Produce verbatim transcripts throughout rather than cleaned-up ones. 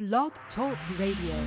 Blog Talk Radio.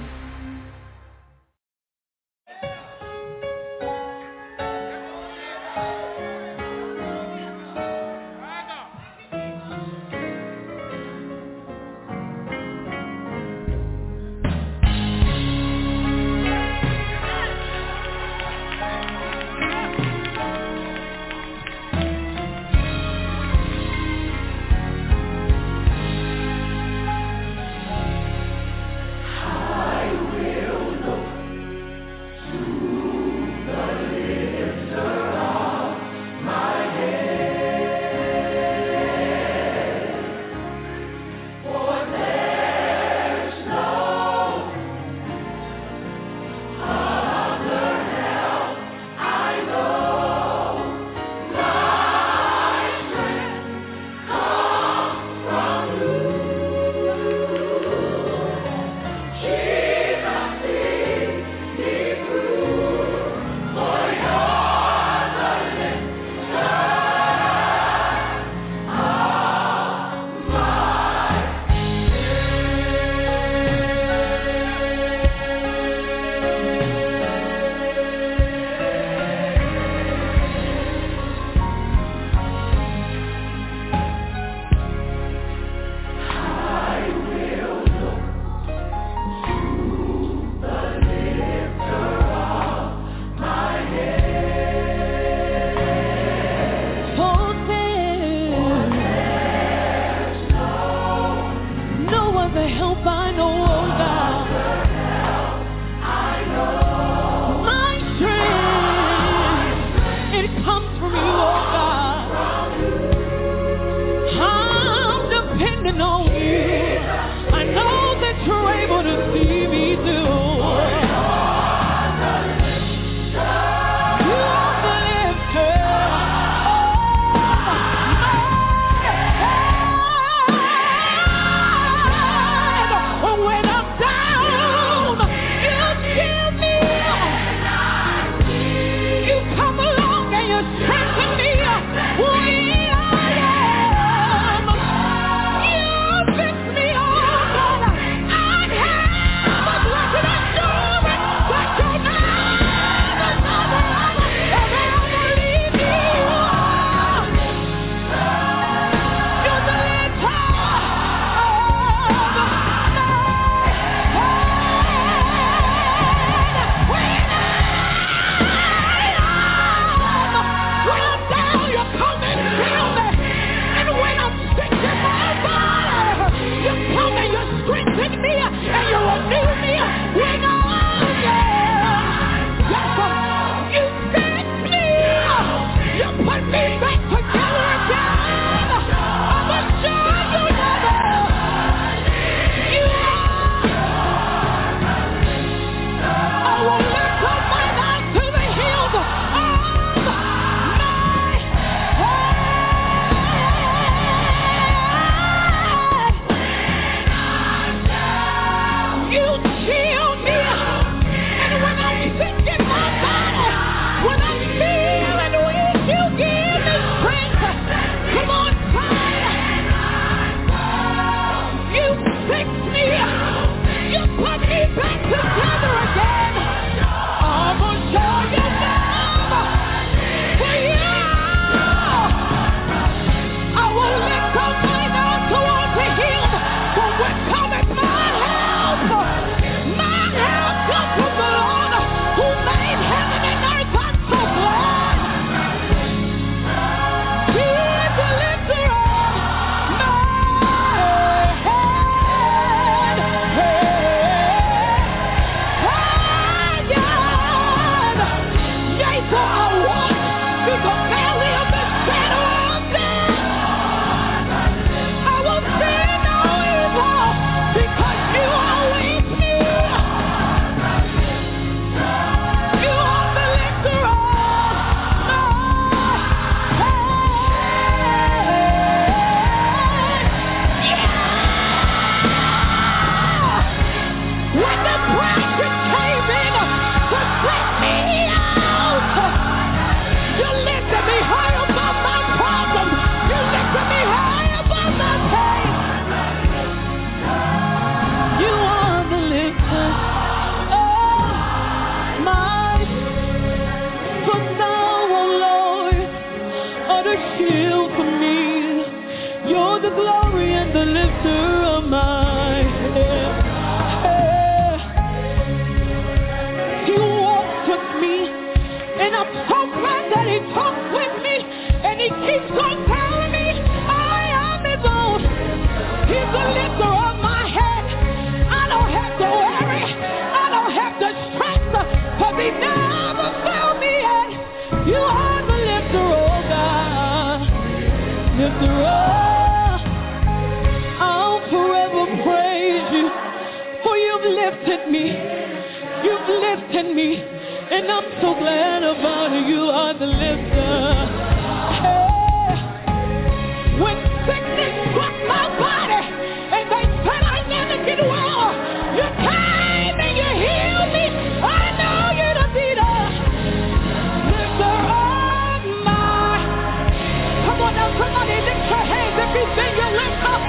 carried me. You've lifted me. And I'm so glad about it. You are the lifter. Hey. When sickness struck my body and they said I never get well, you came and you healed me. I know you're the beater. Lifter of my. Come on now, somebody lift your hands if you think you lift up.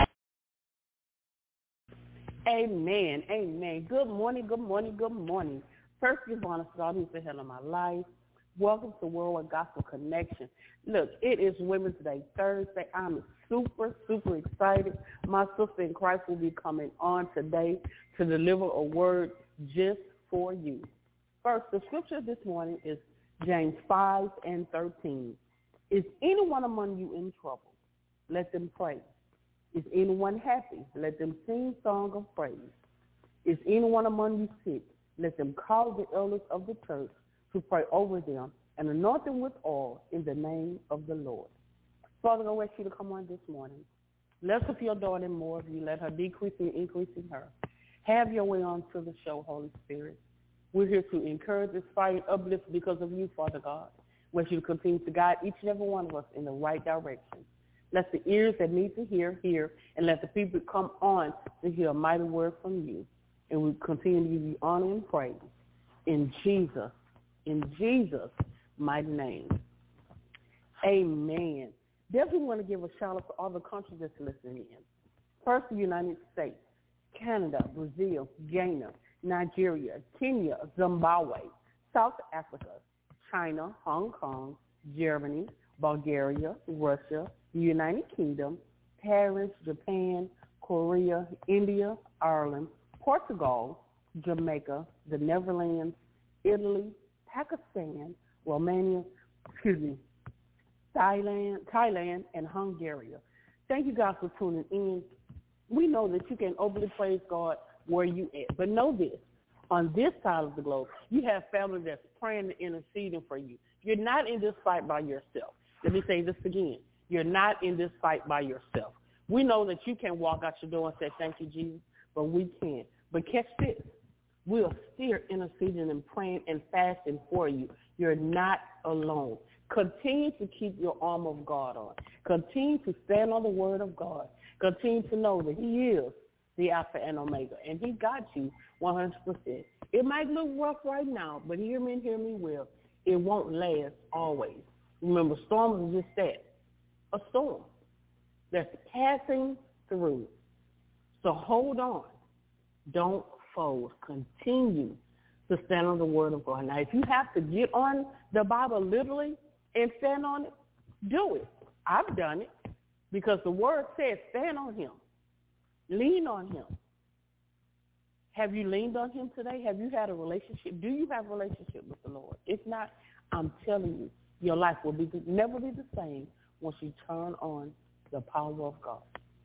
Amen, amen. Good morning, good morning, good morning. First, give honor to God who's the head of my life. Welcome to Worldwide Gospel Connection. Look, it is Women's Day Thursday. I'm super, super excited. My sister in Christ will be coming on today to deliver a word just for you. First, the scripture this morning is James five and thirteen. Is anyone among you in trouble? Let them pray. Is anyone happy? Let them sing song of praise. Is anyone among you sick? Let them call the elders of the church to pray over them and anoint them with oil in the name of the Lord. Father, I ask you to come on this morning. Less of your daughter and more of you. Let her decrease and increase in her. Have your way on to the show, Holy Spirit. We're here to encourage, inspire, and uplift because of you, Father God. We ask you to continue to guide each and every one of us in the right direction. Let the ears that need to hear, hear, and let the people come on to hear a mighty word from you. And we continue to give you honor and praise in Jesus, in Jesus' mighty name. Amen. Definitely want to give a shout out to all the countries that's listening in. First, the United States, Canada, Brazil, Ghana, Nigeria, Kenya, Zimbabwe, South Africa, China, Hong Kong, Germany, Bulgaria, Russia, the United Kingdom, Paris, Japan, Korea, India, Ireland, Portugal, Jamaica, the Netherlands, Italy, Pakistan, Romania, excuse me, Thailand, Thailand, and Hungary. Thank you guys for tuning in. We know that you can openly praise God where you at, but know this: on this side of the globe, you have family that's praying and interceding for you. You're not in this fight by yourself. Let me say this again: you're not in this fight by yourself. We know that you can walk out your door and say, "Thank you, Jesus," but we can't. But catch this. We are still interceding and praying and fasting for you. You're not alone. Continue to keep your armor of God on. Continue to stand on the word of God. Continue to know that he is the Alpha and Omega, and he got you one hundred percent. It might look rough right now, but hear me and hear me well. It won't last always. Remember, storms are just that, a storm that's passing through. So hold on. Don't fold. Continue to stand on the word of God. Now, if you have to get on the Bible literally and stand on it, do it. I've done it because the word says stand on him. Lean on him. Have you leaned on him today? Have you had a relationship? Do you have a relationship with the Lord? If not, I'm telling you, your life will be never be the same once you turn on the power of God.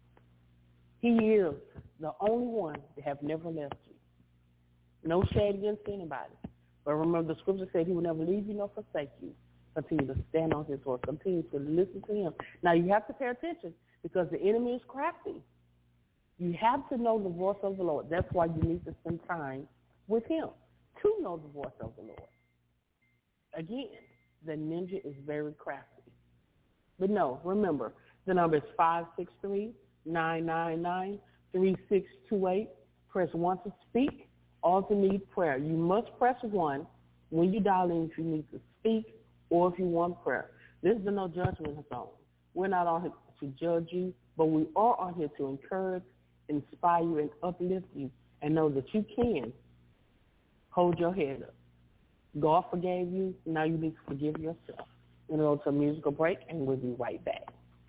He is the only one that have never left you. No shade against anybody. But remember, the scripture said he will never leave you nor forsake you. Continue to stand on his word. Continue to listen to him. Now, you have to pay attention because the enemy is crafty. You have to know the voice of the Lord. That's why you need to spend time with him to know the voice of the Lord. Again, the ninja is very crafty. But no, remember, the number is five six three, nine nine nine, three six two eight. Press one to speak or to need prayer. You must press one when you dial in if you need to speak or if you want prayer. This is the no judgment zone. We're not on here to judge you, but we are on here to encourage, inspire you, and uplift you, and know that you can hold your head up. God forgave you. Now you need to forgive yourself. We're going to go to a musical break, and we'll be right back.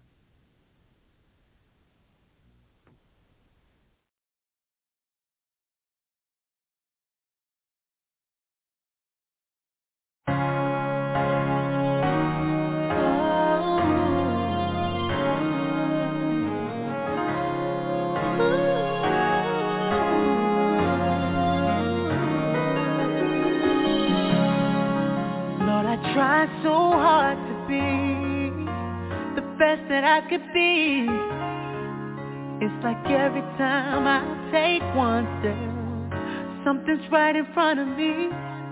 Tried so hard to be the best that I could be. It's like every time I take one step, something's right in front of me,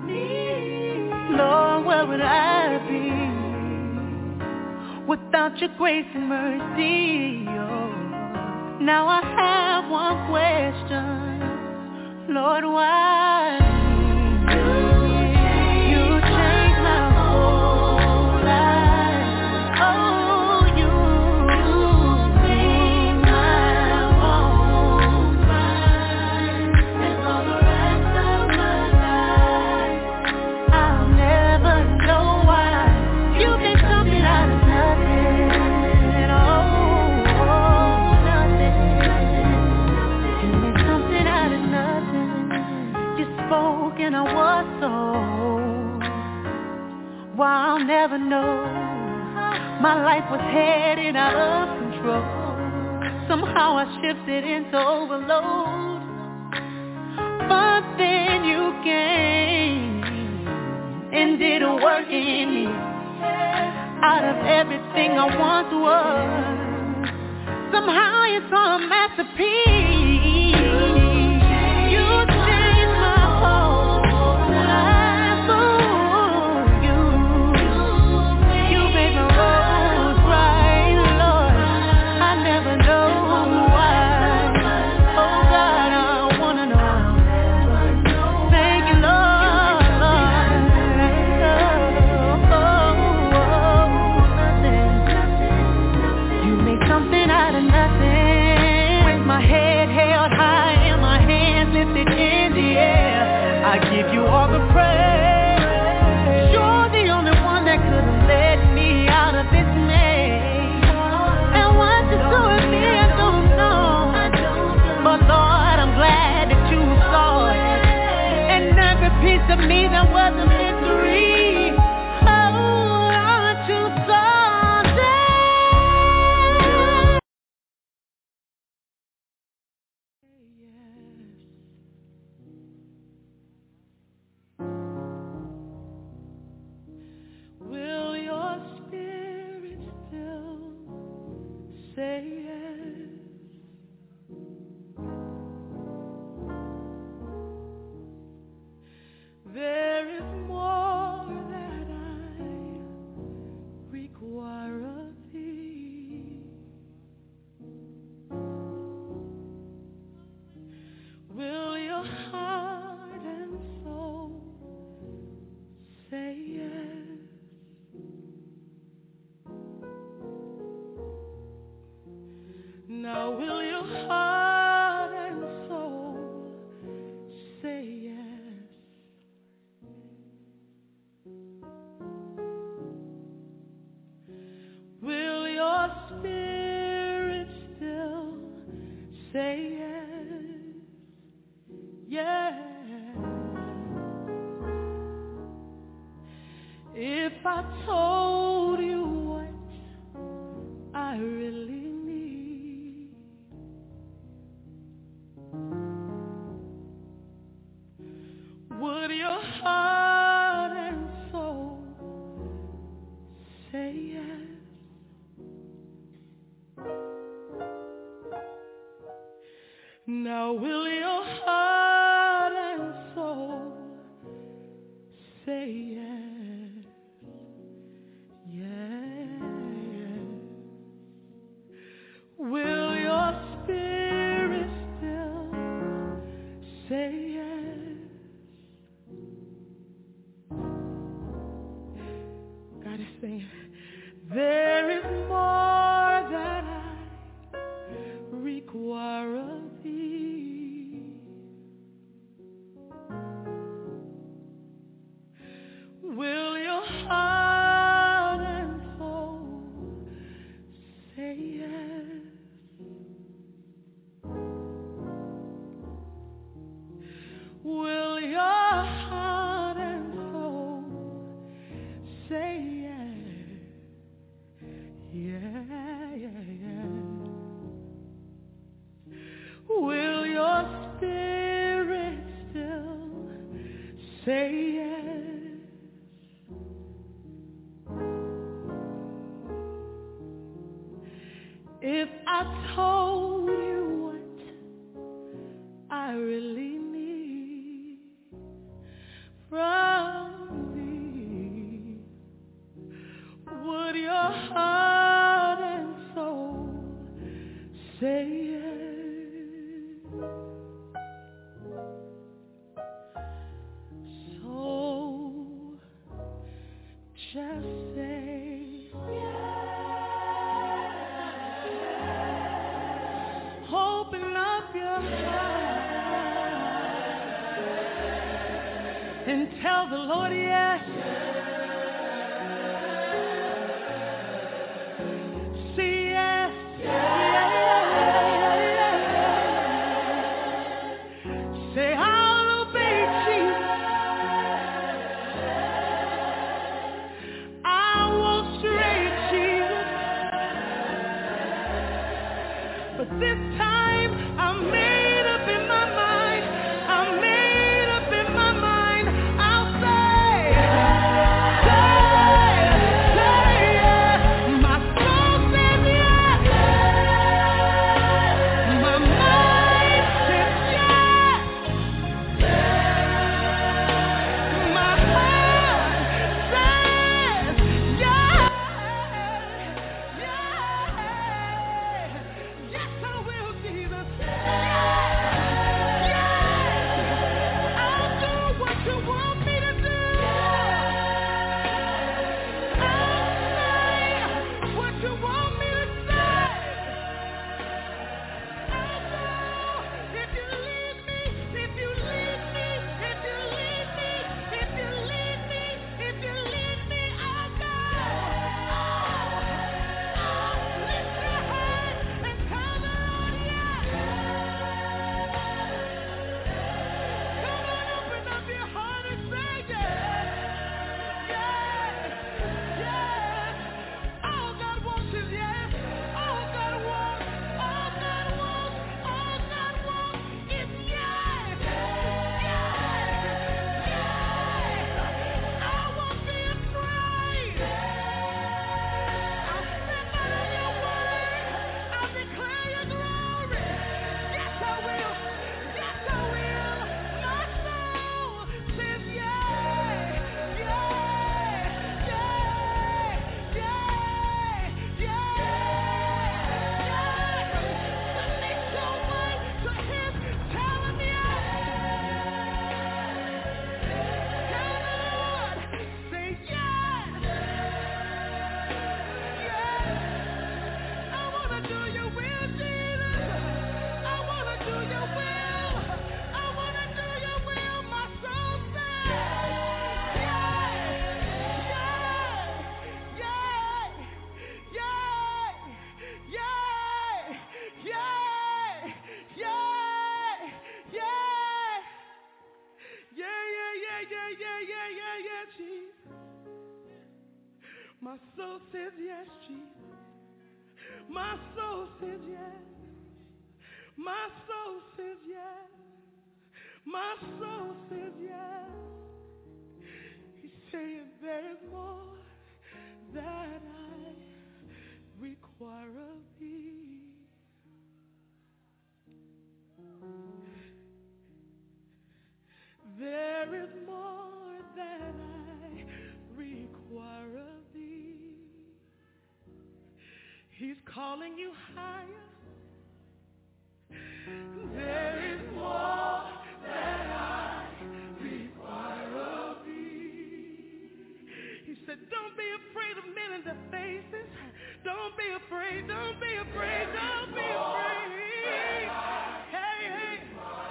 Lord, where would I be without your grace and mercy? Oh, now I have one question, Lord, why? And I was so, well, I'll never know. My life was headed out of control. Somehow I shifted into overload. But then you came and did a work in me. Out of everything I once was, somehow you saw a masterpiece. You changed my whole I give you all the praise. You're the only one that could have led me out of this maze. And what you do with me, I don't know. But Lord, I'm glad that you saw it. And every piece of me that was a mystery. Oh, aren't you something? Will your spirit still say yes? There is more that I require of thee. Will your heart and soul say yes? Now will your heart and soul say yes? Will your spirit still say yes? Yes. If I told you what I really need, would your heart and soul say yes? Now will your heart and soul say yes? Yes. Will your spirit still say yes? God is saying, there is more that I require of thee. Will your heart and soul say yes? just say, open up your heart and tell the Lord yes. Say yes. Say I'll obey Jesus. I won't stray, Jesus. But this time I'm made up in my mind. I'm made up in my mind. I'll say, say, say yes. My soul says yes. My mind says yes. My heart says yes. Yes. Yes, I will, Jesus. Yes. I'll do what you want me to do. I'll say what you want me to say. I'll go if you lead me, if you lead me, if you lead me, if you lead me, if you lead me, I'll go. Lift your hands and tell the Lord yes. Come on, open up your heart and say yes. Yes, yes. All God wants is yes. All God wants, all God wants, all God wants is yes. Yes, yes. I won't be afraid. I'll step out of your word. I'll declare your glory. Yes, I will. Yes, I will. My soul says yes. Yes, yes, yes, yes, yes. Submit your way to him. Tell him yes. Tell the Lord. Say yes. Yes. I want to do your will, Jesus. I want to do your will. I want to do your will. My soul says yes. Yes. Yes. Yes. Yes. Yes. Yes. Yeah, yeah, yeah, yeah, yeah, yeah, yeah, yeah, Jesus. My soul says yes, Jesus. My soul says yes. My soul says yes. My soul says yes. He's saying there is more that I require of thee. There is more that I require of thee. He's calling you higher. There is more that I require of thee. He said, don't be afraid of men in the faces. Don't be afraid, don't be afraid, don't be afraid. Hey, hey.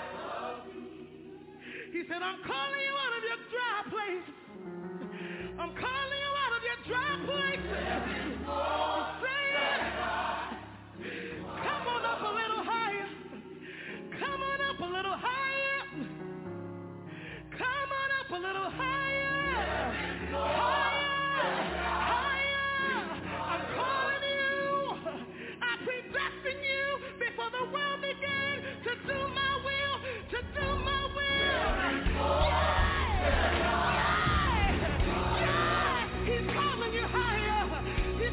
He said, I'm calling you out of your dry places. I'm calling you out of your dry places. Say it. Come on up a little higher. Come on up a little higher. Come on up a little higher. Higher. Higher. I'm calling you. I predestined you before the world began to do my will, to do my will. Yeah. Yeah. Yeah. He's calling you higher.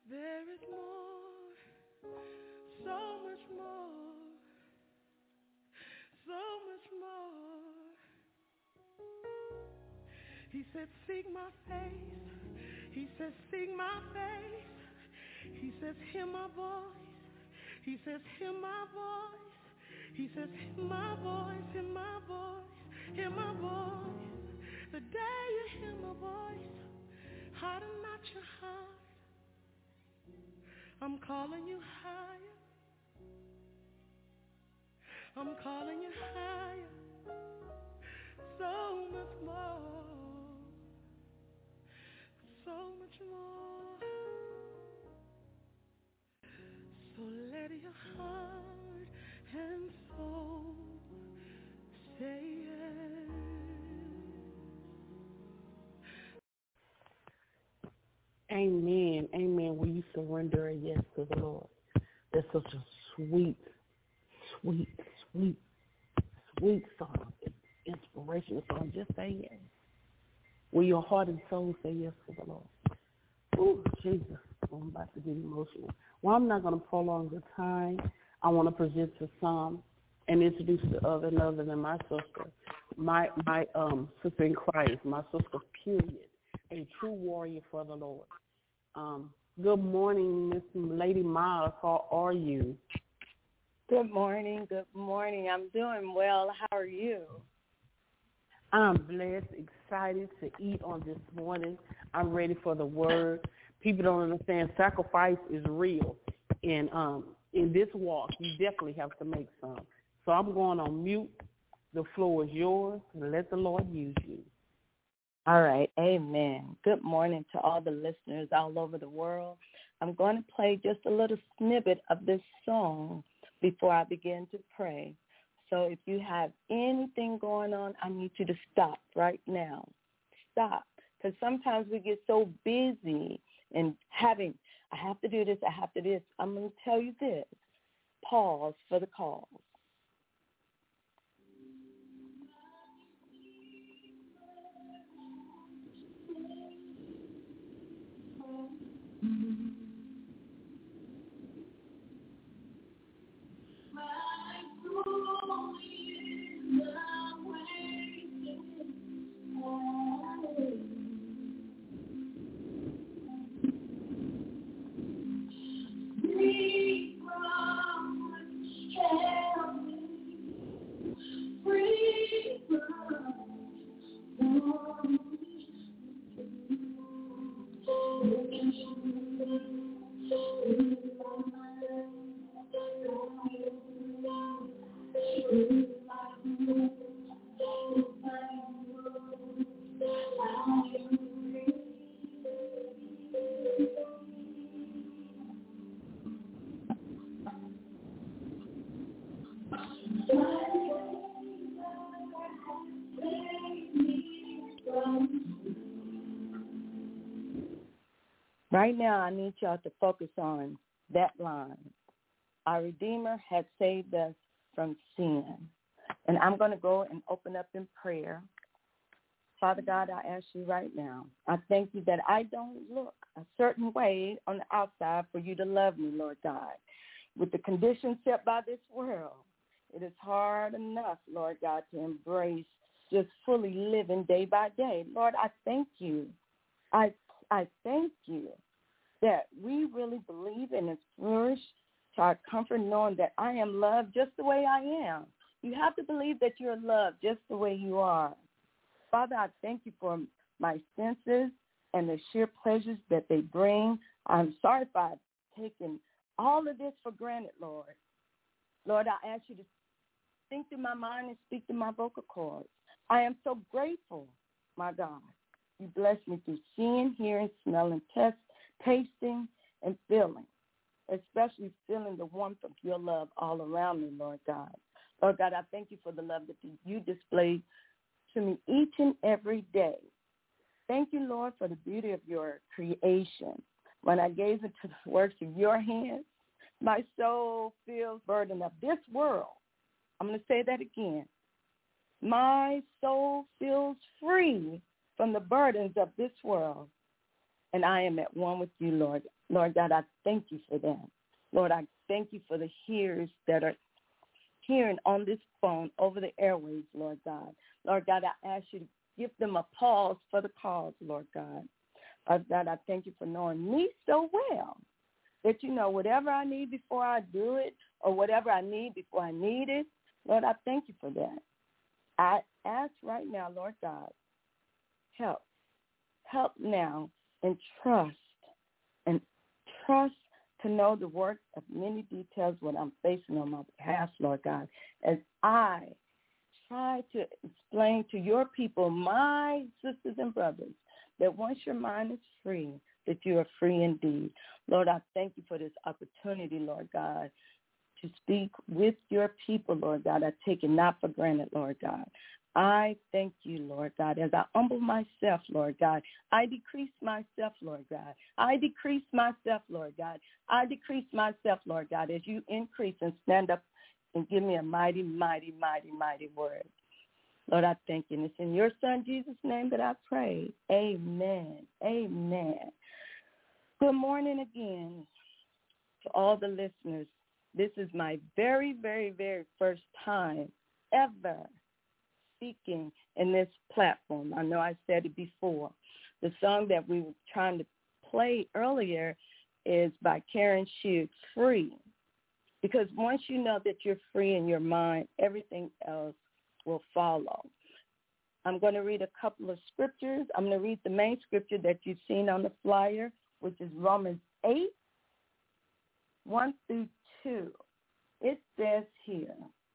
There is more, so much more, so much more. He said, seek my face. He says, seek my face. He says, hear my voice. He says, hear my voice. He says, hear my voice, hear my voice, hear my voice. The day you hear my voice, harden not your heart. I'm calling you higher. I'm calling you higher. So much more. So much more. So let your heart and soul say yes. Amen. Amen. Will you surrender a yes to the Lord? That's such a sweet, sweet, sweet, sweet song. It's inspirational song. Just say yes. Will your heart and soul say yes to the Lord? Oh, Jesus. I'm about to get emotional. Well, I'm not going to prolong the time. I want to present to some and introduce to other and other than my sister, my my um sister in Christ, my sister, period, a true warrior for the Lord. Um, good morning, Miss Lady Miles. How are you? Good morning. Good morning. I'm doing well. How are you? I'm blessed, excited to eat on this morning. I'm ready for the word. People don't understand sacrifice is real. And um, in this walk, you definitely have to make some. So I'm going on mute. The floor is yours. Let the Lord use you. All right. Amen. Good morning to all the listeners all over the world. I'm going to play just a little snippet of this song before I begin to pray. So if you have anything going on, I need you to stop right now. Stop. Because sometimes we get so busy and having, I have to do this, I have to do this. I'm going to tell you this. Pause for the cause. Right now, I need y'all to focus on that line. Our Redeemer has saved us from sin. And I'm going to go and open up in prayer. Father God, I ask you right now, I thank you that I don't look a certain way on the outside for you to love me, Lord God. With the conditions set by this world, it is hard enough, Lord God, to embrace just fully living day by day. Lord, I thank you. I I thank you that we really believe and it's flourish to our comfort knowing that I am loved just the way I am. You have to believe that you're loved just the way you are. Father, I thank you for my senses and the sheer pleasures that they bring. I'm sorry if I've taken all of this for granted, Lord. Lord, I ask you to think through my mind and speak to my vocal cords. I am so grateful, my God. You bless me through seeing, hearing, smelling, test, tasting, and feeling, especially feeling the warmth of your love all around me, Lord God. Lord God, I thank you for the love that you display to me each and every day. Thank you, Lord, for the beauty of your creation. When I gaze into the works of your hands, my soul feels burdened of this world. I'm going to say that again. My soul feels free from the burdens of this world. and I am at one with you, Lord. Lord God, I thank you for that. Lord, I thank you for the hearers that are hearing on this phone over the airwaves, Lord God. Lord God, I ask you to give them a pause for the cause, Lord God. Lord God, I thank you for knowing me so well that you know whatever I need before I do it or whatever I need before I need it. Lord, I thank you for that. I ask right now, Lord God, help. Help now and trust and trust to know the work of many details what I'm facing on my behalf, Lord God, as I try to explain to your people, my sisters and brothers, that once your mind is free, that you are free indeed. Lord, I thank you for this opportunity, Lord God, to speak with your people, Lord God. I take it not for granted, Lord God. I thank you, Lord God, as I humble myself, Lord God. I decrease myself, Lord God. I decrease myself, Lord God. I decrease myself, Lord God, as you increase and stand up and give me a mighty, mighty, mighty, mighty word. Lord, I thank you. And it's in your son, Jesus' name that I pray. Amen. Amen. Good morning again to all the listeners. This is my very, very, very first time ever speaking in this platform. I know I said it before. The song that we were trying to play earlier is by Karen Sheard, Free. Because once you know that you're free in your mind, everything else will follow. I'm going to read a couple of scriptures. I'm going to read the main scripture that you've seen on the flyer, which is Romans eight, one through two. It says here,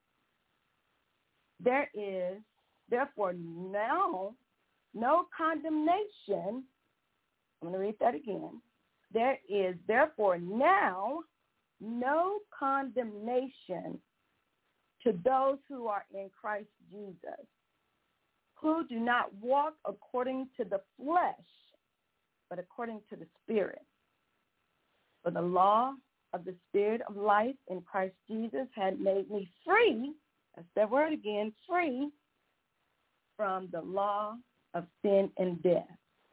there is, therefore, now no condemnation. I'm going to read that again. There is, therefore, now no condemnation to those who are in Christ Jesus, who do not walk according to the flesh, but according to the Spirit. For the law of the Spirit of life in Christ Jesus had made me free, that's that word again, free from the law of sin and death.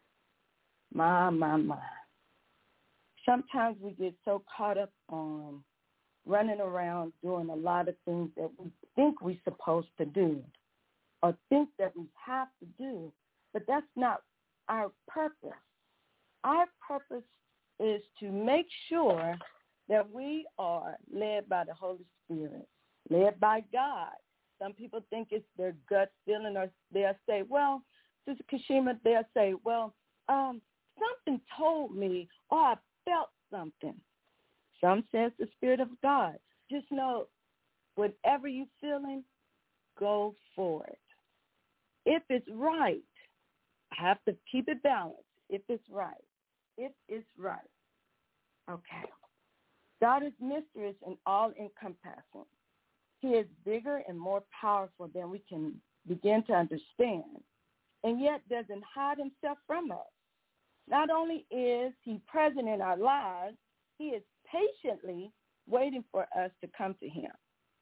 My, my, my. Sometimes we get so caught up on running around doing a lot of things that we think we're supposed to do or think that we have to do, but that's not our purpose. Our purpose is to make sure that we are led by the Holy Spirit, led by God. Some people think it's their gut feeling, or they'll say, well, Sister Kashima, they'll say, well, um, something told me, or I felt something. Some says the Spirit of God. Just know, whatever you're feeling, go for it. If it's right, I have to keep it balanced. If it's right. If it's right. Okay. God is mysterious and all-encompassing. He is bigger and more powerful than we can begin to understand, and yet doesn't hide himself from us. Not only is he present in our lives, he is patiently waiting for us to come to him.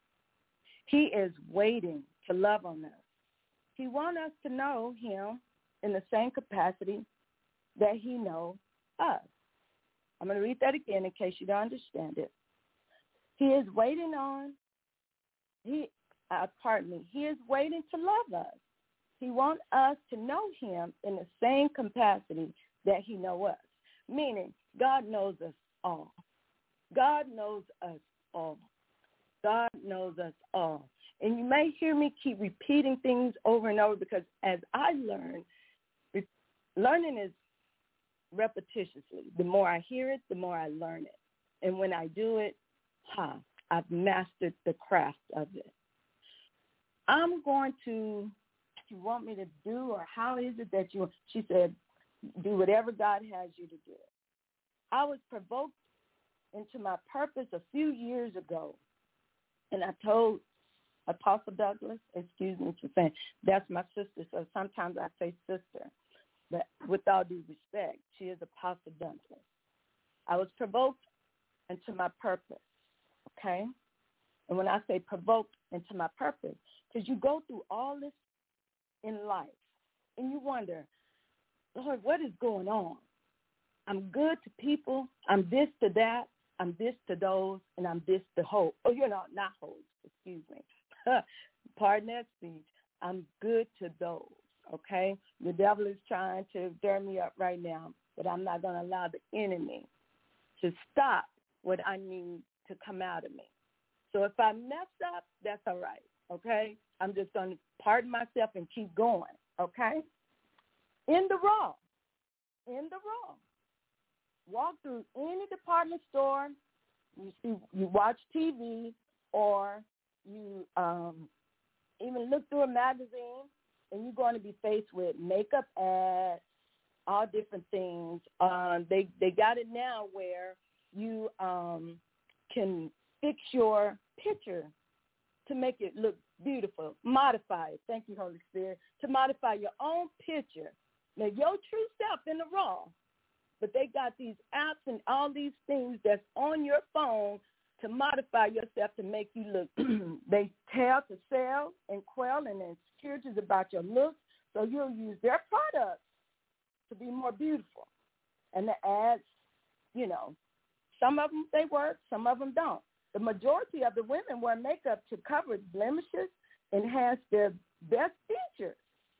He is waiting to love on us. He wants us to know him in the same capacity that he knows us. I'm going to read that again in case you don't understand it. He is waiting on, he, uh, pardon me, he is waiting to love us. He wants us to know him in the same capacity that he knows us, meaning God knows us all. God knows us all. God knows us all. And you may hear me keep repeating things over and over because as I learn, re- learning is repetitiously. The more I hear it, the more I learn it. And when I do it, ha, I've mastered the craft of it. I'm going to, you want me to do, or how is it that you, she said, do whatever God has you to do. I was provoked into my purpose a few years ago, and I told Apostle Douglas, excuse me for saying, that's my sister, so sometimes I say sister, but with all due respect, she is Apostle Douglas. I was provoked into my purpose, okay? And when I say provoked into my purpose, because you go through all this in life, and you wonder, Lord, what is going on? I'm good to people. I'm this to that. I'm this to those, and I'm this to hope. Oh, you're not, not hope, excuse me. Pardon that speech. I'm good to those, okay? The devil is trying to stir me up right now, but I'm not going to allow the enemy to stop what I need to come out of me. So if I mess up, that's all right, okay? I'm just going to pardon myself and keep going, okay? In the raw, in the raw. Walk through any department store, you see, you watch T V, or you um, even look through a magazine, and you're going to be faced with makeup ads, all different things. Um, they they got it now where you um, can fix your picture to make it look beautiful, modify it. Thank you, Holy Spirit. To modify your own picture. Now, your true self in the raw. But they got these apps and all these things that's on your phone to modify yourself to make you look. They tell to sell and quell and insecurities about your looks, so you'll use their products to be more beautiful. And the ads, you know, some of them, they work, some of them don't. The majority of the women wear makeup to cover blemishes, enhance their best features.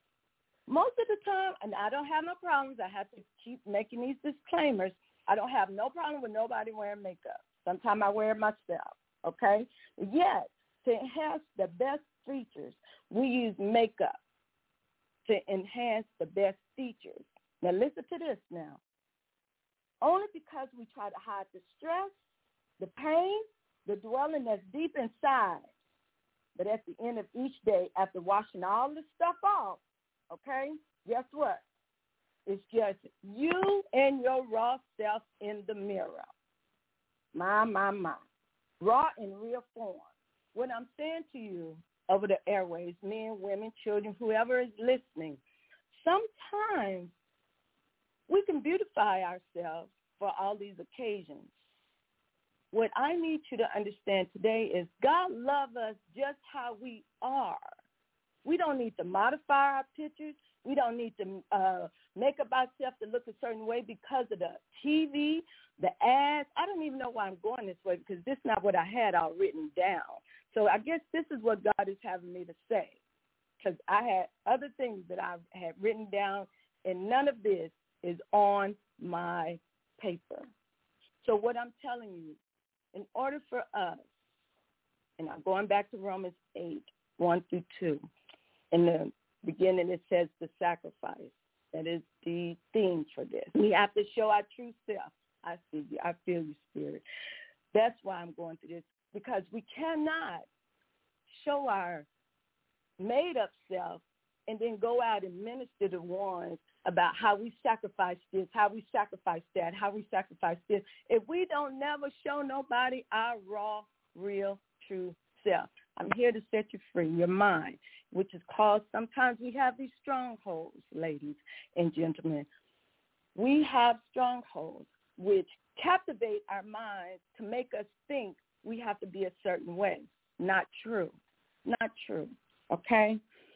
Most of the time, and I don't have no problems, I have to keep making these disclaimers, I don't have no problem with nobody wearing makeup. Sometimes I wear it myself, okay? Yet, to enhance the best features, we use makeup to enhance the best features. Now, listen to this now. Only because we try to hide the stress, the pain, the dwelling that's deep inside. But at the end of each day, after washing all this stuff off, okay, guess what? It's just you and your raw self in the mirror. My, my, my. Raw in real form. What I'm saying to you over the airways, men, women, children, whoever is listening, sometimes we can beautify ourselves for all these occasions. What I need you to understand today is God loves us just how we are. We don't need to modify our pictures. We don't need to uh, make up ourselves to look a certain way because of the T V, the ads. I don't even know why I'm going this way because this is not what I had all written down. So I guess this is what God is having me to say because I had other things that I had written down, and none of this is on my paper. So what I'm telling you, in order for us, and I'm going back to Romans eight, one through two, in the beginning it says the sacrifice. That is the theme for this. We have to show our true self. I see you. I feel you, Spirit. That's why I'm going through this, because we cannot show our made-up self and then go out and minister to ones about how we sacrifice this, how we sacrifice that, how we sacrifice this, if we don't never show nobody our raw, real, true self. I'm here to set you free, your mind, which is called, sometimes we have these strongholds, ladies and gentlemen. We have strongholds which captivate our minds to make us think we have to be a certain way. Not true. Not true. Okay?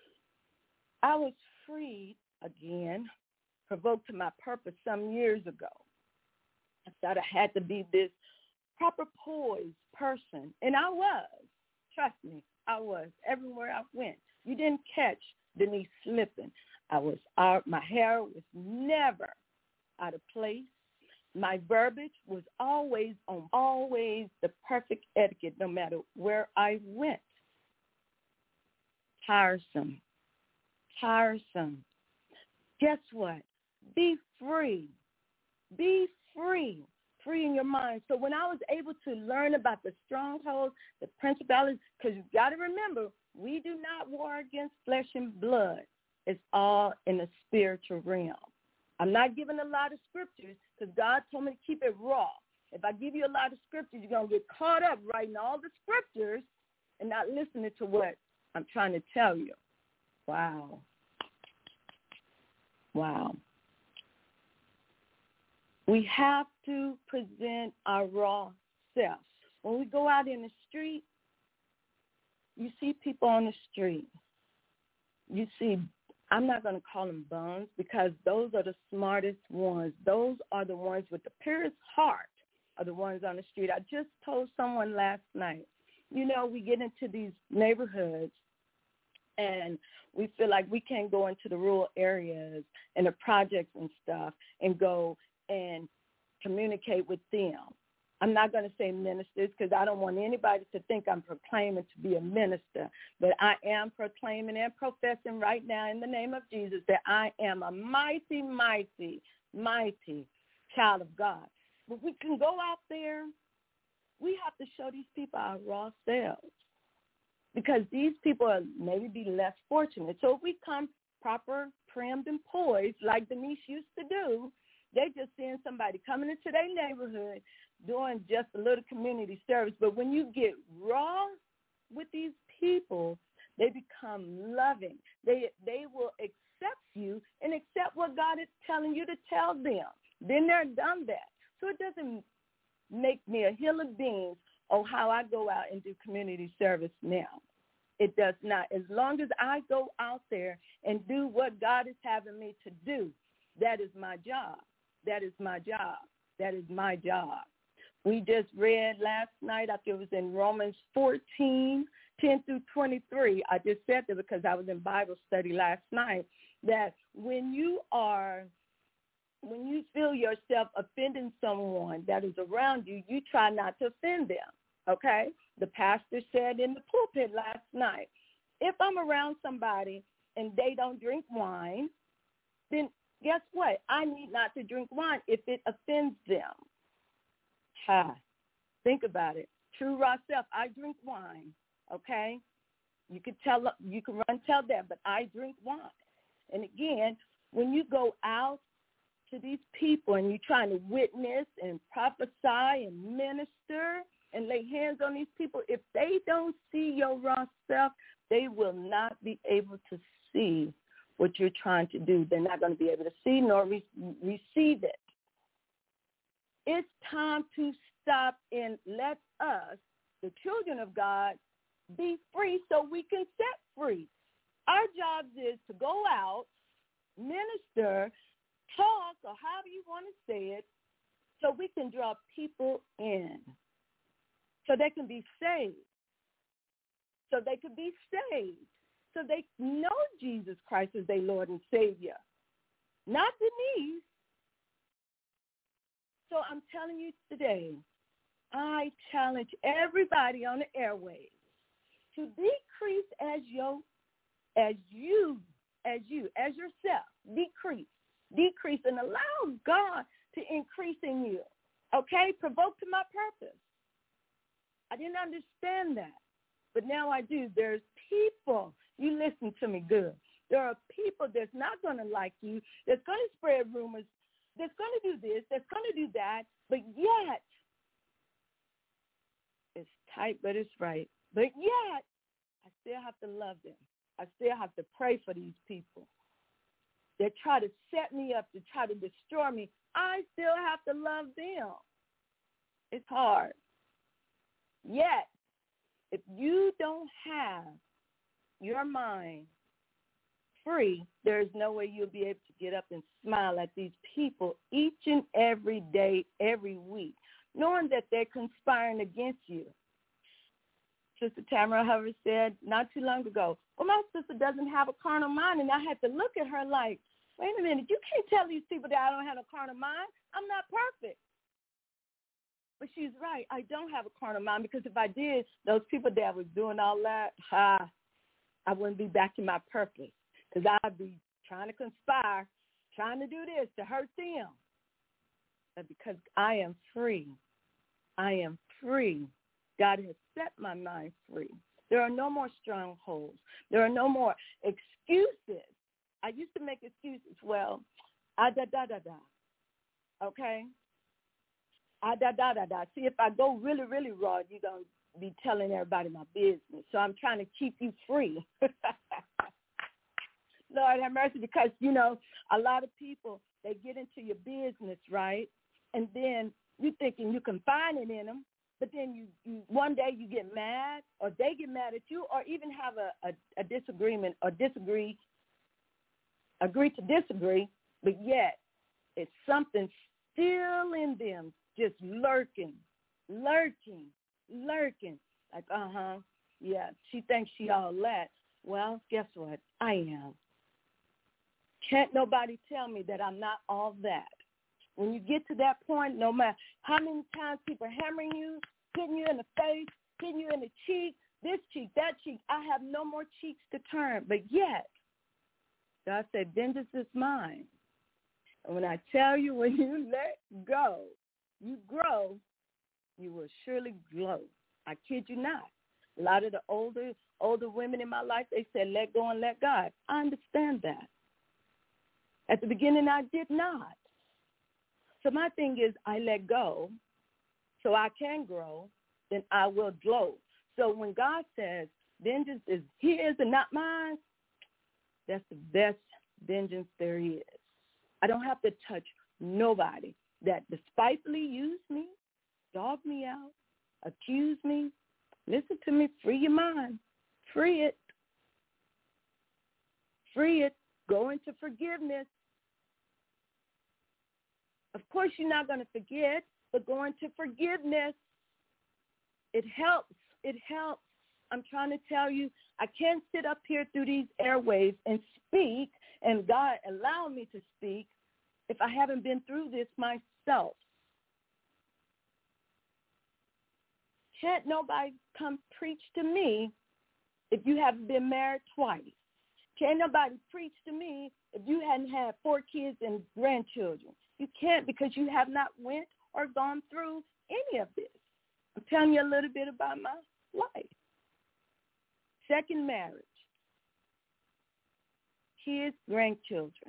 I was freed again, provoked to my purpose some years ago. I thought I had to be this proper poised person, and I was. Trust me, I was. Everywhere I went, you didn't catch Denise slipping. I was out. My hair was never out of place. My verbiage was always on, always the perfect etiquette, no matter where I went. Tiresome. Tiresome. Guess what? Be free. Be free. Free in your mind. So when I was able to learn about the strongholds, the principalities, because you've got to remember, we do not war against flesh and blood. It's all in the spiritual realm. I'm not giving a lot of scriptures because God told me to keep it raw. If I give you a lot of scriptures, you're going to get caught up writing all the scriptures and not listening to what I'm trying to tell you. Wow. Wow. We have to present our raw self. When we go out in the street, you see people on the street. You see, I'm not going to call them bums because those are the smartest ones. Those are the ones with the purest heart are the ones on the street. I just told someone last night, you know, we get into these neighborhoods and we feel like we can't go into the rural areas and the projects and stuff and go and communicate with them. I'm not going to say ministers because I don't want anybody to think I'm proclaiming to be a minister, but I am proclaiming and professing right now in the name of Jesus that I am a mighty, mighty, mighty child of God. But we can go out there. We have to show these people our raw selves because these people are maybe be less fortunate. So if we come proper, trimmed, and poised like Denise used to do, they just seeing somebody coming into their neighborhood doing just a little community service. But when you get raw with these people, they become loving. They they will accept you and accept what God is telling you to tell them. Then they're done that. So it doesn't make me a hill of beans on how I go out and do community service now. It does not. As long as I go out there and do what God is having me to do, that is my job. That is my job. That is my job. We just read last night, I think it was in Romans fourteen, ten through twenty-three. I just said that because I was in Bible study last night, that when you are, when you feel yourself offending someone that is around you, you try not to offend them, okay? The pastor said in the pulpit last night, if I'm around somebody and they don't drink wine, then guess what? I need not to drink wine if it offends them. Ha. Think about it. True raw self. I drink wine. Okay? You can tell you can run tell that, but I drink wine. And again, when you go out to these people and you're trying to witness and prophesy and minister and lay hands on these people, if they don't see your raw self, they will not be able to see what you're trying to do. They're not going to be able to see nor re- receive it. It's time to stop and let us, the children of God, be free so we can set free. Our job is to go out, minister, talk, or however you want to say it, so we can draw people in, so they can be saved, so they can be saved, so they know Jesus Christ is their Lord and Savior, not Denise. So I'm telling you today, I challenge everybody on the airwaves to decrease as your, as you, as you, as yourself, decrease, decrease, and allow God to increase in you. Okay, provoke to my purpose. I didn't understand that, but now I do. There's people. You listen to me good. There are people that's not going to like you, that's going to spread rumors, that's going to do this, that's going to do that, but yet, it's tight, but it's right. But yet, I still have to love them. I still have to pray for these people that try to set me up, to try to destroy me. I still have to love them. It's hard. Yet, if you don't have your mind free, there's no way you'll be able to get up and smile at these people each and every day, every week, knowing that they're conspiring against you. Sister Tamara Hubbard said not too long ago, well, my sister doesn't have a carnal mind, and I had to look at her like, wait a minute, you can't tell these people that I don't have a carnal mind. I'm not perfect. But she's right. I don't have a carnal mind, because if I did, those people that was doing all that, ha, I wouldn't be back in my purpose, because I'd be trying to conspire, trying to do this to hurt them. But because I am free, I am free. God has set my mind free. There are no more strongholds. There are no more excuses. I used to make excuses. Well, ah, da, da, da, da. Okay? Ah, da, da, da, da. See, if I go really, really raw, you're going to be telling everybody my business. So I'm trying to keep you free. Lord have mercy, because, you know, a lot of people, they get into your business, right? And then you're thinking you confiding in them, but then you, you one day you get mad, or they get mad at you, or even have a, a, a disagreement or disagree agree to disagree, but yet it's something still in them, just lurking, lurking, lurking. Like, uh-huh, yeah, she thinks she all that. Well, guess what? I am. Can't nobody tell me that I'm not all that. When you get to that point, no matter how many times people are hammering you, hitting you in the face, hitting you in the cheek, this cheek, that cheek, I have no more cheeks to turn. But yet, God said, vengeance is mine. And when I tell you, when you let go, you grow, you will surely glow. I kid you not. A lot of the older older women in my life, they said, let go and let God. I understand that. At the beginning, I did not. So my thing is, I let go so I can grow, then I will glow. So when God says, vengeance is his and not mine, that's the best vengeance there is. I don't have to touch nobody that despitefully used me, dog me out, accuse me. Listen to me, free your mind. Free it. Free it. Go into forgiveness. Of course, you're not going to forget, but go into forgiveness. It helps. It helps. I'm trying to tell you, I can't sit up here through these airwaves and speak, and God allow me to speak if I haven't been through this myself. Can't nobody come preach to me if you haven't been married twice. Can't nobody preach to me if you hadn't had four kids and grandchildren. You can't, because you have not went or gone through any of this. I'm telling you a little bit about my life. Second marriage, kids, grandchildren.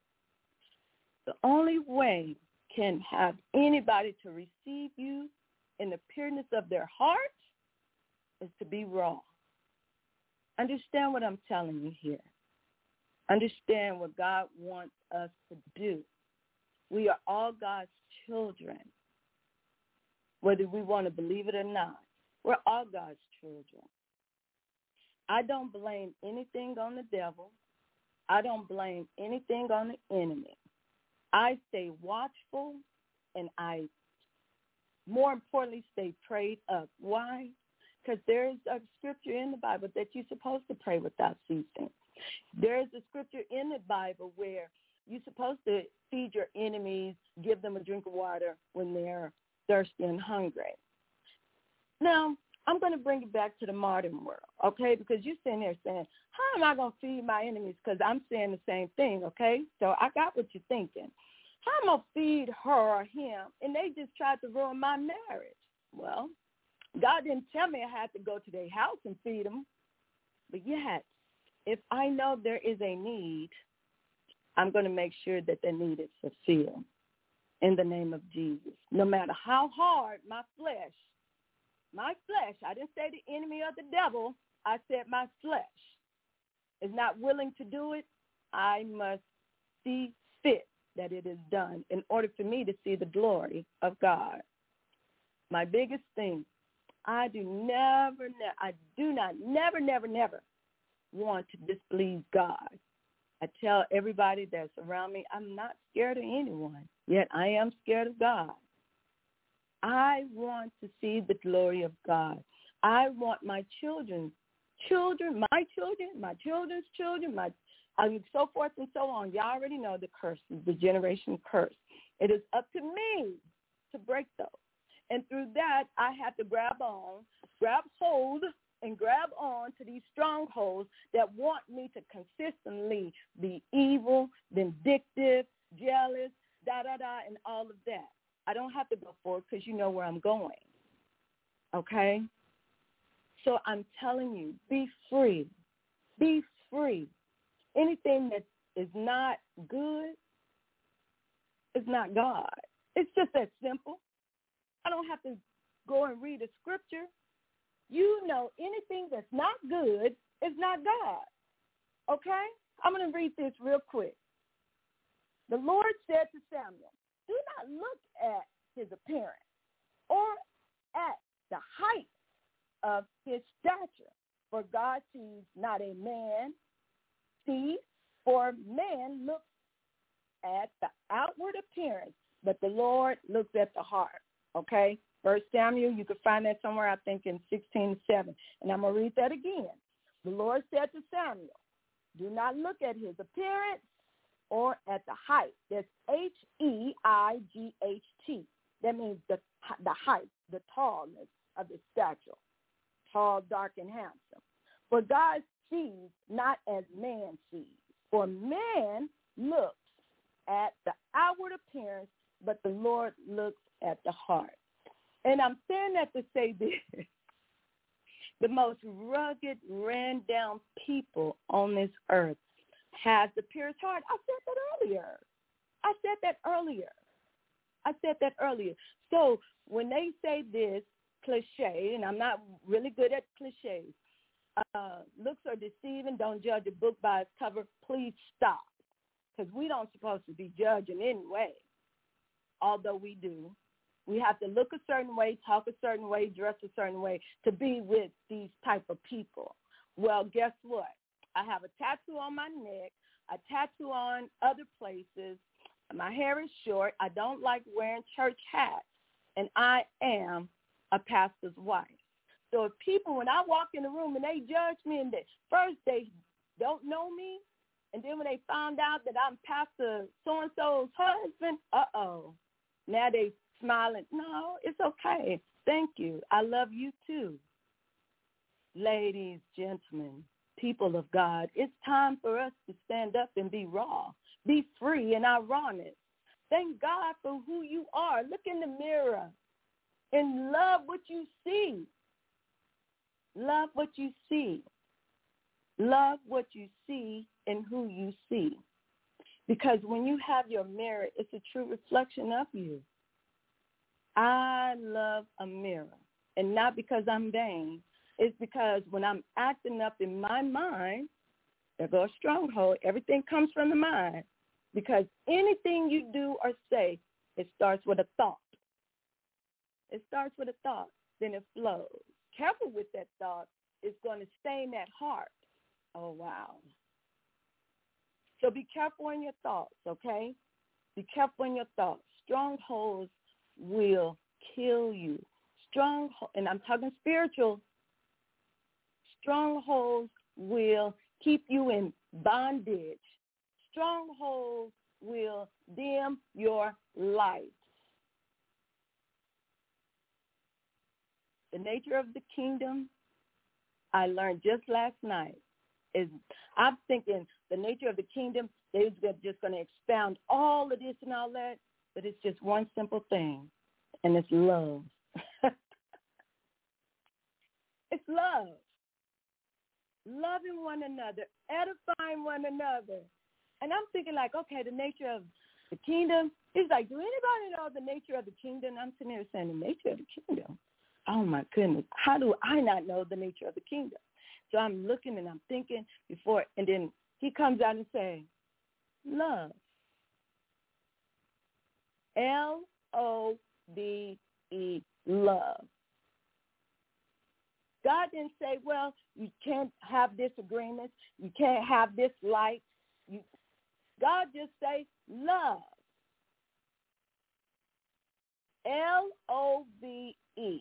The only way can have anybody to receive you in the pureness of their heart is to be raw. Understand what I'm telling you here. Understand what God wants us to do. We are all God's children, whether we want to believe it or not. We're all God's children. I don't blame anything on the devil. I don't blame anything on the enemy. I stay watchful, and I, more importantly, stay prayed up. Why? Because there is a scripture in the Bible that you're supposed to pray without ceasing. There is a scripture in the Bible where you're supposed to feed your enemies, give them a drink of water when they're thirsty and hungry. Now, I'm going to bring it back to the modern world, okay, because you're sitting there saying, how am I going to feed my enemies? Because I'm saying the same thing, okay? So I got what you're thinking. How am I going to feed her or him? And they just tried to ruin my marriage. Well, God didn't tell me I had to go to their house and feed them. But yet, if I know there is a need, I'm going to make sure that the need is fulfilled in the name of Jesus. No matter how hard my flesh, my flesh, I didn't say the enemy or the devil, I said my flesh is not willing to do it, I must see fit that it is done in order for me to see the glory of God. My biggest thing, I do never, ne- I do not, never, never, never want to displease God. I tell everybody that's around me, I'm not scared of anyone, yet I am scared of God. I want to see the glory of God. I want my children, children, my children, my children's children, my, I mean, so forth and so on. Y'all already know the curses, the generation curse. It is up to me to break those. And through that, I have to grab on, grab hold, and grab on to these strongholds that want me to consistently be evil, vindictive, jealous, da-da-da, and all of that. I don't have to go forward because you know where I'm going, okay? So I'm telling you, be free. Be free. Anything that is not good is not God. It's just that simple. I don't have to go and read a scripture. You know anything that's not good is not God, okay? I'm going to read this real quick. The Lord said to Samuel, do not look at his appearance or at the height of his stature, for God sees not a man, thief, For man looks at the outward appearance, but the Lord looks at the heart. Okay? First Samuel, you can find that somewhere, I think, in sixteen seven. And I'm going to read that again. The Lord said to Samuel, do not look at his appearance or at the height. That's H E I G H T. That means the, the height, the tallness of his stature. Tall, dark, and handsome. For God sees not as man sees. For man looks at the outward appearance, but the Lord looks at the heart. And I'm saying that to say this. The most rugged, ran down people on this earth has the purest heart. I said that earlier. I said that earlier. I said that earlier. So when they say this cliche, and I'm not really good at cliches, uh, looks are deceiving, don't judge a book by its cover, please stop. Because we don't supposed to be judging anyway, although we do. We have to look a certain way, talk a certain way, dress a certain way to be with these type of people. Well, guess what? I have a tattoo on my neck, a tattoo on other places. My hair is short. I don't like wearing church hats, and I am a pastor's wife. So if people, when I walk in the room and they judge me, and they, first they don't know me, and then when they found out that I'm Pastor so-and-so's husband, uh-oh, now they smiling. No, it's okay. Thank you. I love you too. Ladies, gentlemen, people of God, it's time for us to stand up and be raw, be free in our rawness. Thank God for who you are. Look in the mirror and love what you see. Love what you see. Love what you see and who you see. Because when you have your mirror, it's a true reflection of you. I love a mirror, and not because I'm vain. It's because when I'm acting up in my mind, there goes a stronghold. Everything comes from the mind, because anything you do or say, it starts with a thought. It starts with a thought, then it flows. Careful with that thought. It's going to stain that heart. Oh, wow. So be careful in your thoughts, okay? Be careful in your thoughts. Strongholds will kill you. Strong, and I'm talking spiritual. Strongholds will keep you in bondage. Strongholds will dim your light. The nature of the kingdom, I learned just last night, is I'm thinking the nature of the kingdom, they're just going to expound all of this and all that. But it's just one simple thing, and it's love. It's love. Loving one another, edifying one another. And I'm thinking like, okay, the nature of the kingdom. He's like, do anybody know the nature of the kingdom? I'm sitting there saying, the nature of the kingdom? Oh, my goodness. How do I not know the nature of the kingdom? So I'm looking and I'm thinking before, and then he comes out and says, love. L O V E, love. God didn't say, well, you can't have disagreements. You can't have dislikes. You, God just say, love. L O V E.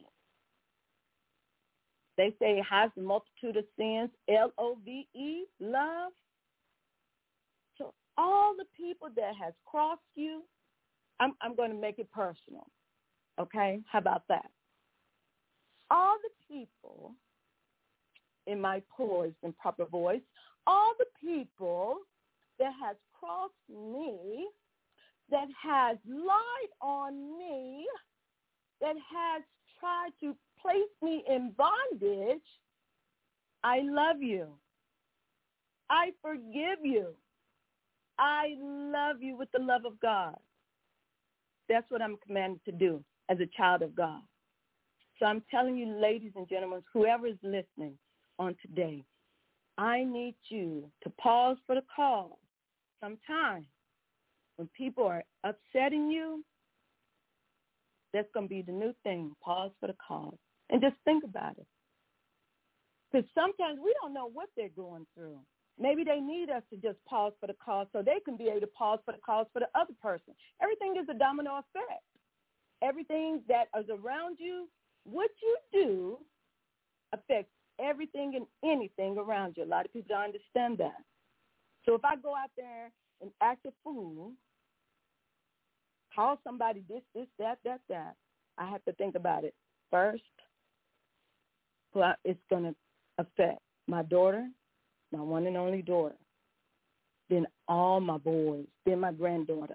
They say it has the multitude of sins. L O V E, love. So all the people that has crossed you, I'm, I'm going to make it personal, okay? How about that? All the people, in my poised and proper voice, all the people that has crossed me, that has lied on me, that has tried to place me in bondage, I love you. I forgive you. I love you with the love of God. That's what I'm commanded to do as a child of God. So I'm telling you, ladies and gentlemen, whoever is listening on today, I need you to pause for the call sometime. When people are upsetting you, that's going to be the new thing. Pause for the call. And just think about it. Because sometimes we don't know what they're going through. Maybe they need us to just pause for the cause so they can be able to pause for the cause for the other person. Everything is a domino effect. Everything that is around you, what you do affects everything and anything around you. A lot of people don't understand that. So if I go out there and act a fool, call somebody this, this, that, that, that, I have to think about it. First, well, it's going to affect my daughter, my one and only daughter, then all my boys, then my granddaughter.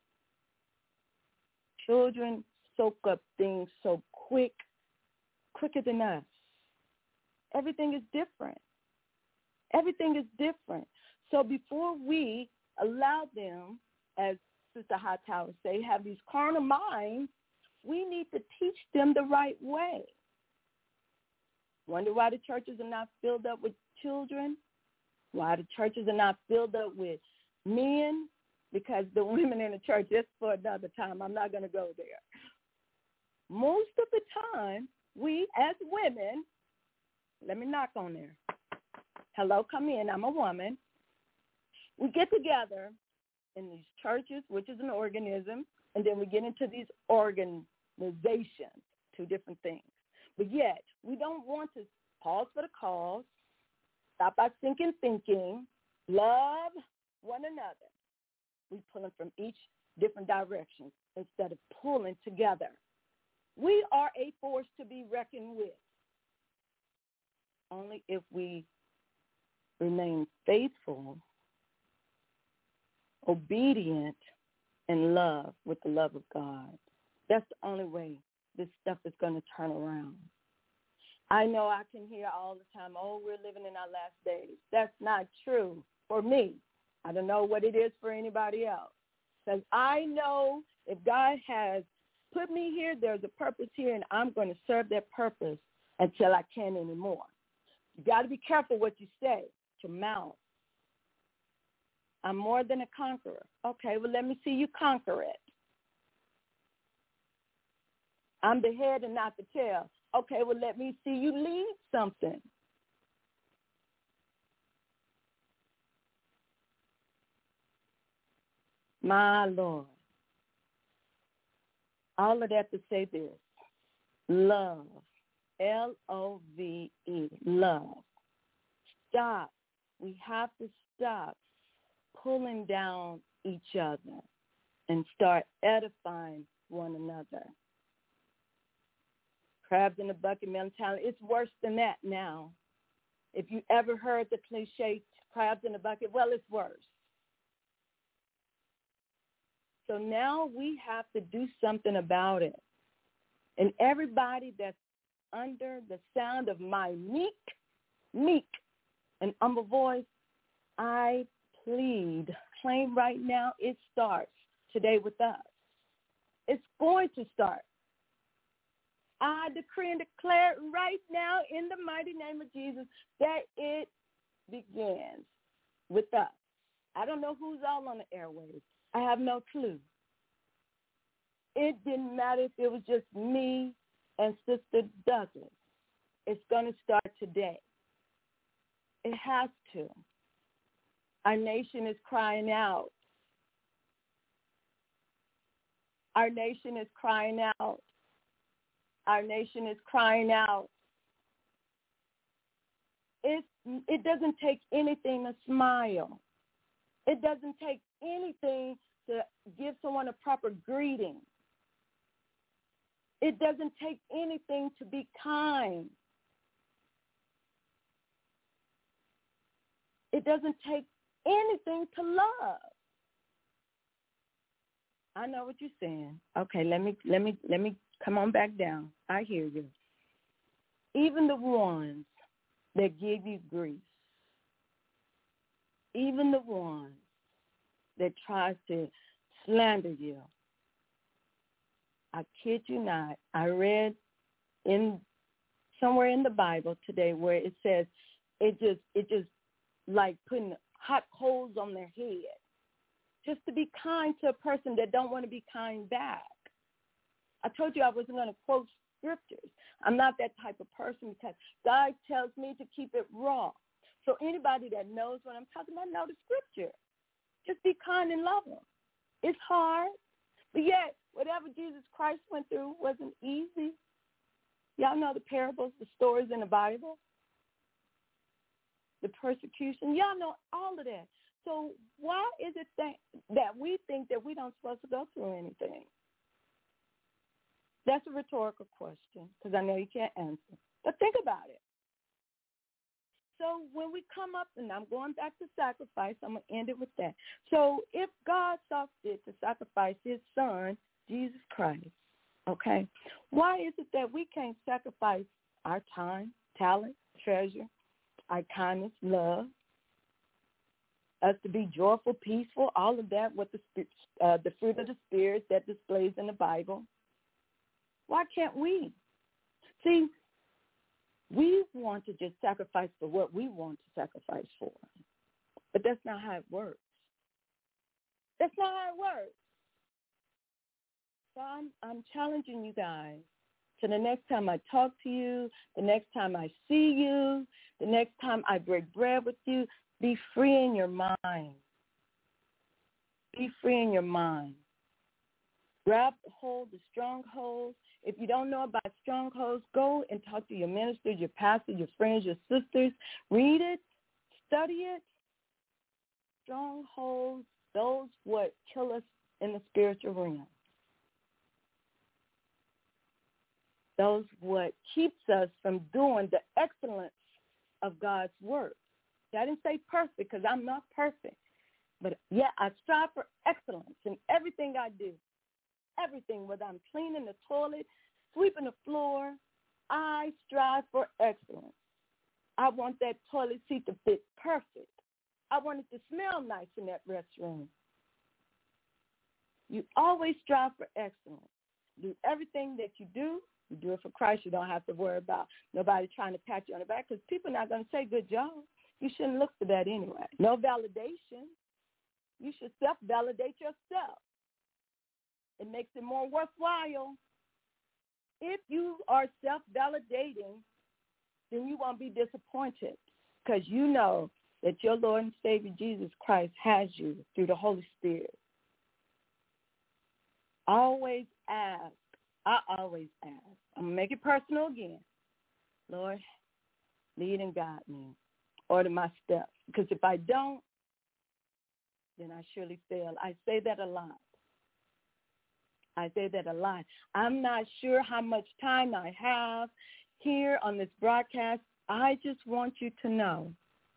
Children soak up things so quick, quicker than us. Everything is different. Everything is different. So before we allow them, as Sister Hightower say, have these carnal minds, we need to teach them the right way. Wonder why the churches are not filled up with children? Why the churches are not filled up with men? Because the women in the church, just for another time, I'm not going to go there. Most of the time, we as women, let me knock on there. Hello, come in. I'm a woman. We get together in these churches, which is an organism, and then we get into these organizations, two different things. But yet, we don't want to pause for the cause, stop our thinking, thinking, love one another. We pulling from each different directions instead of pulling together. We are a force to be reckoned with. Only if we remain faithful, obedient, and love with the love of God. That's the only way this stuff is going to turn around. I know I can hear all the time, oh, we're living in our last days. That's not true for me. I don't know what it is for anybody else. Because I know if God has put me here, there's a purpose here, and I'm going to serve that purpose until I can't anymore. You got to be careful what you say, your mouth. I'm more than a conqueror. Okay, well, let me see you conquer it. I'm the head and not the tail. Okay, well, let me see you lead something. My Lord. All of that to say this. Love. L O V E. Love. Stop. We have to stop pulling down each other and start edifying one another. Crabs in the bucket mentality. It's worse than that now. If you ever heard the cliche, crabs in the bucket, well, it's worse. So now we have to do something about it. And everybody that's under the sound of my meek, meek, and humble voice, I plead, claim right now, it starts today with us. It's going to start. I decree and declare right now in the mighty name of Jesus that it begins with us. I don't know who's all on the airwaves. I have no clue. It didn't matter if it was just me and Sister Douglas. It's going to start today. It has to. Our nation is crying out. Our nation is crying out. Our nation is crying out. It, it doesn't take anything to smile. It doesn't take anything to give someone a proper greeting. It doesn't take anything to be kind. It doesn't take anything to love. I know what you're saying. Okay, let me let me let me come on back down. I hear you. Even the ones that give you grief, even the ones that tries to slander you. I kid you not. I read in somewhere in the Bible today where it says it just it just like putting hot coals on their head just to be kind to a person that don't want to be kind back. I told you I wasn't going to quote scriptures. I'm not that type of person because God tells me to keep it raw. So anybody that knows what I'm talking about, know the scripture. Just be kind and love them. It's hard, but yet whatever Jesus Christ went through wasn't easy. Y'all know the parables, the stories in the Bible, the persecution. Y'all know all of that. So why is it that, that we think that we don't supposed to go through anything? That's a rhetorical question because I know you can't answer. But think about it. So when we come up, and I'm going back to sacrifice, I'm going to end it with that. So if God saw fit to sacrifice his son, Jesus Christ, okay, why is it that we can't sacrifice our time, talent, treasure, our kindness, love, us to be joyful, peaceful, all of that, what the, uh, the fruit of the Spirit that displays in the Bible? Why can't we? See, we want to just sacrifice for what we want to sacrifice for. But that's not how it works. That's not how it works. So I'm, I'm challenging you guys to the next time I talk to you, the next time I see you, the next time I break bread with you, be free in your mind. Be free in your mind. Grab hold of strongholds. If you don't know about strongholds, go and talk to your ministers, your pastors, your friends, your sisters. Read it. Study it. Strongholds, those what kill us in the spiritual realm. Those what keeps us from doing the excellence of God's work. I didn't say perfect because I'm not perfect. But yet I strive for excellence in everything I do. Everything, whether I'm cleaning the toilet, sweeping the floor, I strive for excellence. I want that toilet seat to fit perfect. I want it to smell nice in that restroom. You always strive for excellence. Do everything that you do, you do it for Christ. You don't have to worry about nobody trying to pat you on the back because people are not going to say good job. You shouldn't look for that anyway. No validation. You should self-validate yourself. It makes it more worthwhile. If you are self-validating, then you won't be disappointed because you know that your Lord and Savior Jesus Christ has you through the Holy Spirit. Always ask. I always ask. I'm going to make it personal again. Lord, lead and guide me. Order my steps. Because if I don't, then I surely fail. I say that a lot. I say that a lot. I'm not sure how much time I have here on this broadcast. I just want you to know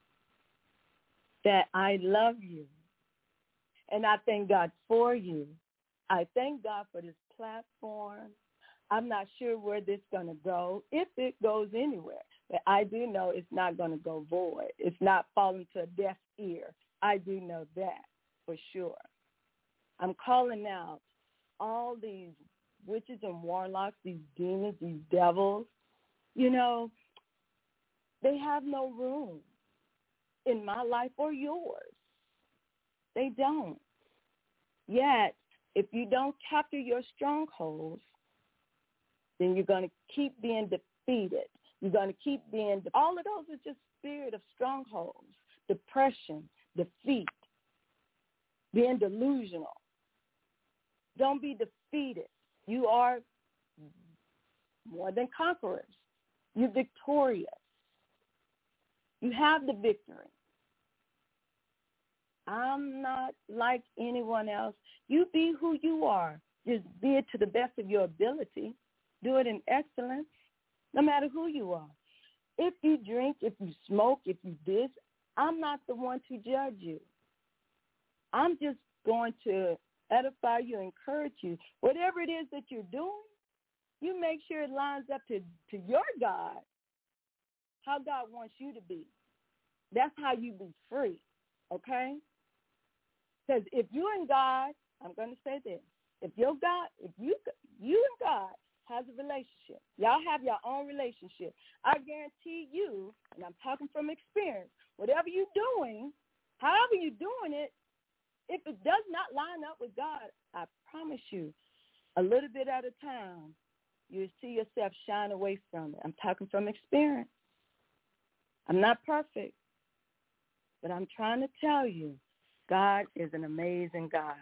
that I love you. And I thank God for you. I thank God for this platform. I'm not sure where this is going to go, if it goes anywhere. But I do know it's not going to go void. It's not falling to a deaf ear. I do know that for sure. I'm calling out all these witches and warlocks, these demons, these devils. You know, they have no room in my life or yours. They don't. Yet, if you don't capture your strongholds, then you're going to keep being defeated. You're going to keep being, de- all of those are just spirit of strongholds, depression, defeat, being delusional. Don't be defeated. You are more than conquerors. You're victorious. You have the victory. I'm not like anyone else. You be who you are. Just be it to the best of your ability. Do it in excellence, no matter who you are. If you drink, if you smoke, if you this, I'm not the one to judge you. I'm just going to edify you, encourage you. Whatever it is that you're doing, you make sure it lines up to, to your God, how God wants you to be. That's how you be free, okay? Because if you and God, I'm going to say this, if your God, if you you and God has a relationship, y'all have your own relationship, I guarantee you, and I'm talking from experience, whatever you're doing, however you're doing it, if it does not line up with God, I promise you, a little bit at a time, you'll see yourself shine away from it. I'm talking from experience. I'm not perfect, But I'm trying to tell you, God is an amazing God.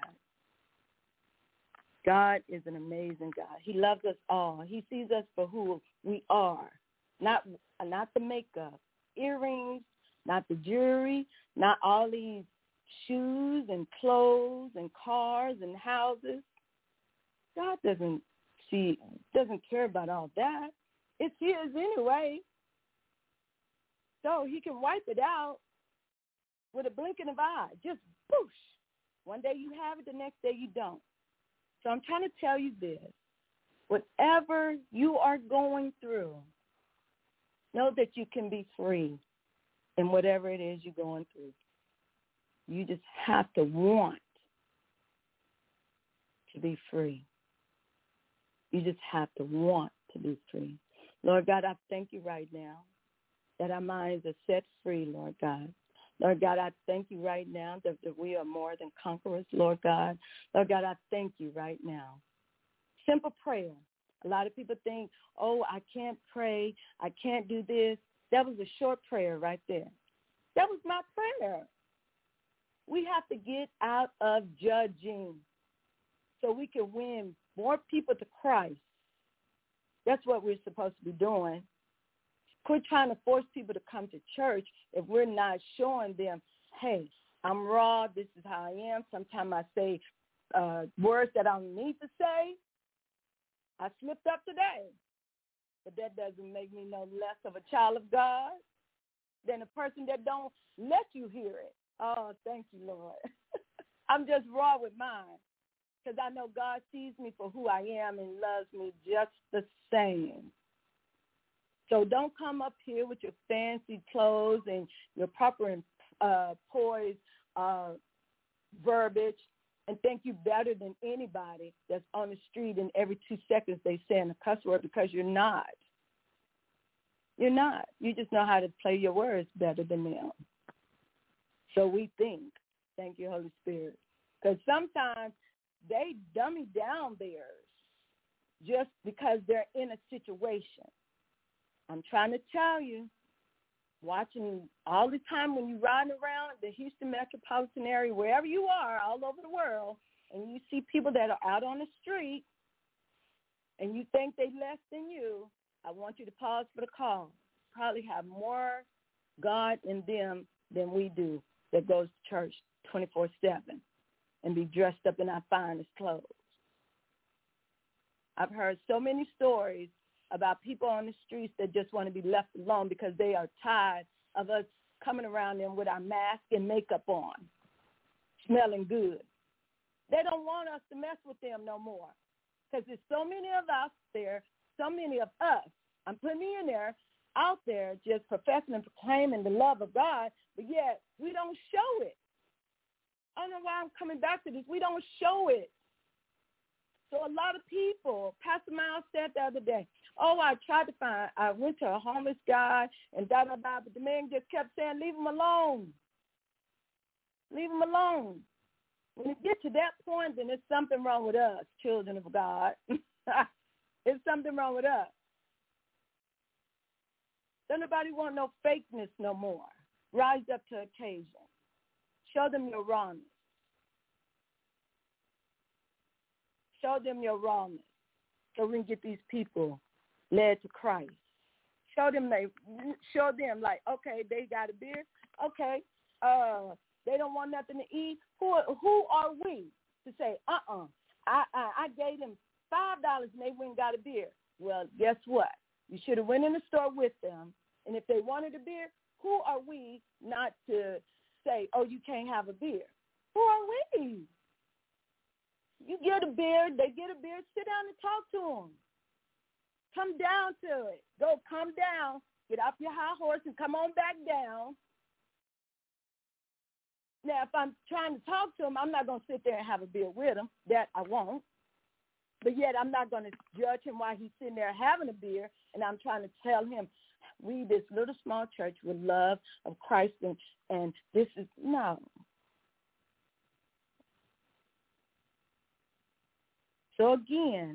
God is an amazing God. He loves us all. He sees us for who we are, not not the makeup, earrings, not the jewelry, not all these shoes and clothes and cars and houses. God doesn't see, doesn't care about all that. It's his anyway. So he can wipe it out with a blinking of eye. Just whoosh. One day you have it, the next day you don't. So I'm trying to tell you this. Whatever you are going through, know that you can be free in whatever it is you're going through. You just have to want to be free. You just have to want to be free. Lord God, I thank you right now that our minds are set free, Lord God. Lord God, I thank you right now that, that we are more than conquerors, Lord God. Lord God, I thank you right now. Simple prayer. A lot of people think, oh, I can't pray. I can't do this. That was a short prayer right there. That was my prayer. We have to get out of judging so we can win more people to Christ. That's what we're supposed to be doing. Quit trying to force people to come to church if we're not showing them, hey, I'm raw, this is how I am. Sometimes I say uh, words that I don't need to say. I slipped up today. But that doesn't make me no less of a child of God than a person that don't let you hear it. Oh, thank you, Lord. I'm just raw with mine because I know God sees me for who I am and loves me just the same. So don't come up here with your fancy clothes and your proper and uh, poised uh, verbiage and think you're better than anybody that's on the street and every two seconds they say a cuss word, because you're not. You're not. You just know how to play your words better than them. So we think. Thank you, Holy Spirit. Because sometimes they dummy down theirs just because they're in a situation. I'm trying to tell you, watching all the time when you're riding around the Houston metropolitan area, wherever you are, all over the world, and you see people that are out on the street and you think they're less than you, I want you to pause for the call. Probably have more God in them than we do that goes to church twenty-four seven and be dressed up in our finest clothes. I've heard so many stories about people on the streets that just want to be left alone because they are tired of us coming around them with our mask and makeup on, smelling good. They don't want us to mess with them no more because there's so many of us there, so many of us, I'm putting me in there, out there just professing and proclaiming the love of God, but yet we don't show it. I don't know why I'm coming back to this. We don't show it. So a lot of people, Pastor Miles said the other day, oh, I tried to find, I went to a homeless guy and da-da-da, but the man just kept saying, leave him alone. Leave him alone. When it gets to that point, then there's something wrong with us, children of God. There's something wrong with us. Don't nobody want no fakeness no more. Rise up to occasion. Show them your rawness. Show them your rawness so we can get these people led to Christ. Show them they, show them like, okay, they got a beer. Okay, uh, they don't want nothing to eat. Who who are we to say, uh-uh, I, I, I gave them five dollars and they went and got a beer. Well, guess what? You should have went in the store with them, and if they wanted a beer, who are we not to say, oh, you can't have a beer? Who are we? You get a beer, they get a beer, sit down and talk to them. Come down to it. Go, come down. Get off your high horse and come on back down. Now, if I'm trying to talk to them, I'm not going to sit there and have a beer with them. That I won't. But yet I'm not going to judge him while he's sitting there having a beer, and I'm trying to tell him, we, this little small church with love of Christ, and, and this is, no. So again,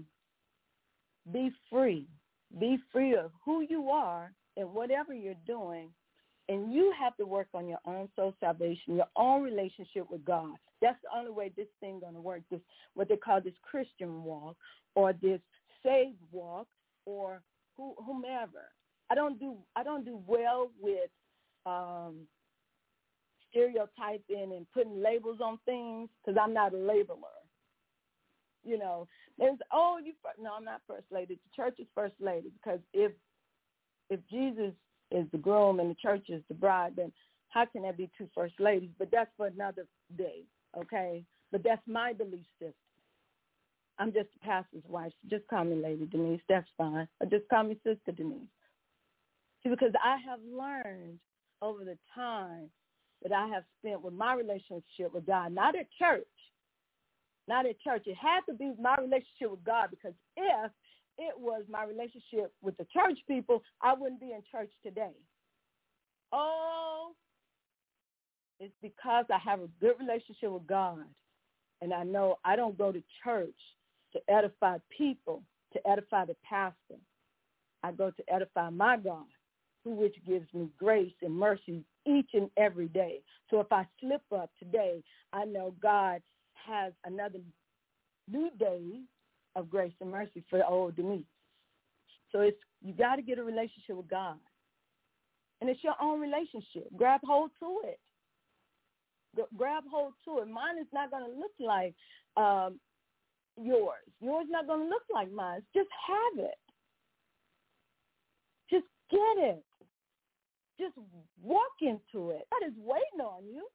be free. Be free of who you are and whatever you're doing And you have to work on your own soul salvation, your own relationship with God. That's the only way this thing going to work, this what they call this Christian walk or this saved walk or who, whomever. I don't do I don't do well with um, stereotyping and putting labels on things because I'm not a labeler. You know, there's, oh, you, no, I'm not first lady. The church is first lady because if if Jesus is the groom and the church is the bride, then how can there be two first ladies? But that's for another day, okay? But that's my belief system. I'm just the pastor's wife. So just call me Lady Denise. That's fine. Or just call me Sister Denise. See, because I have learned over the time that I have spent with my relationship with God, not at church, not at church. It had to be my relationship with God because if it was my relationship with the church people, I wouldn't be in church today. Oh, it's because I have a good relationship with God, and I know I don't go to church to edify people, to edify the pastor. I go to edify my God, who which gives me grace and mercy each and every day. So if I slip up today, I know God has another new day of grace and mercy for old Denise. So it's you got to get a relationship with God. And it's your own relationship. Grab hold to it. G- grab hold to it. Mine is not going to look like um, yours. Yours is not going to look like mine. Just have it. Just get it. Just walk into it. God is waiting on you.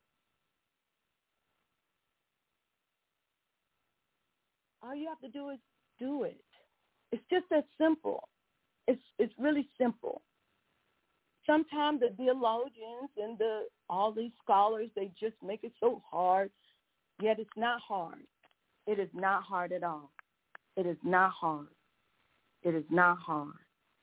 All you have to do is do it. It's just that simple. It's it's really simple. Sometimes the theologians and the all these scholars, they just make it so hard, yet it's not hard. It is not hard at all. It is not hard. It is not hard.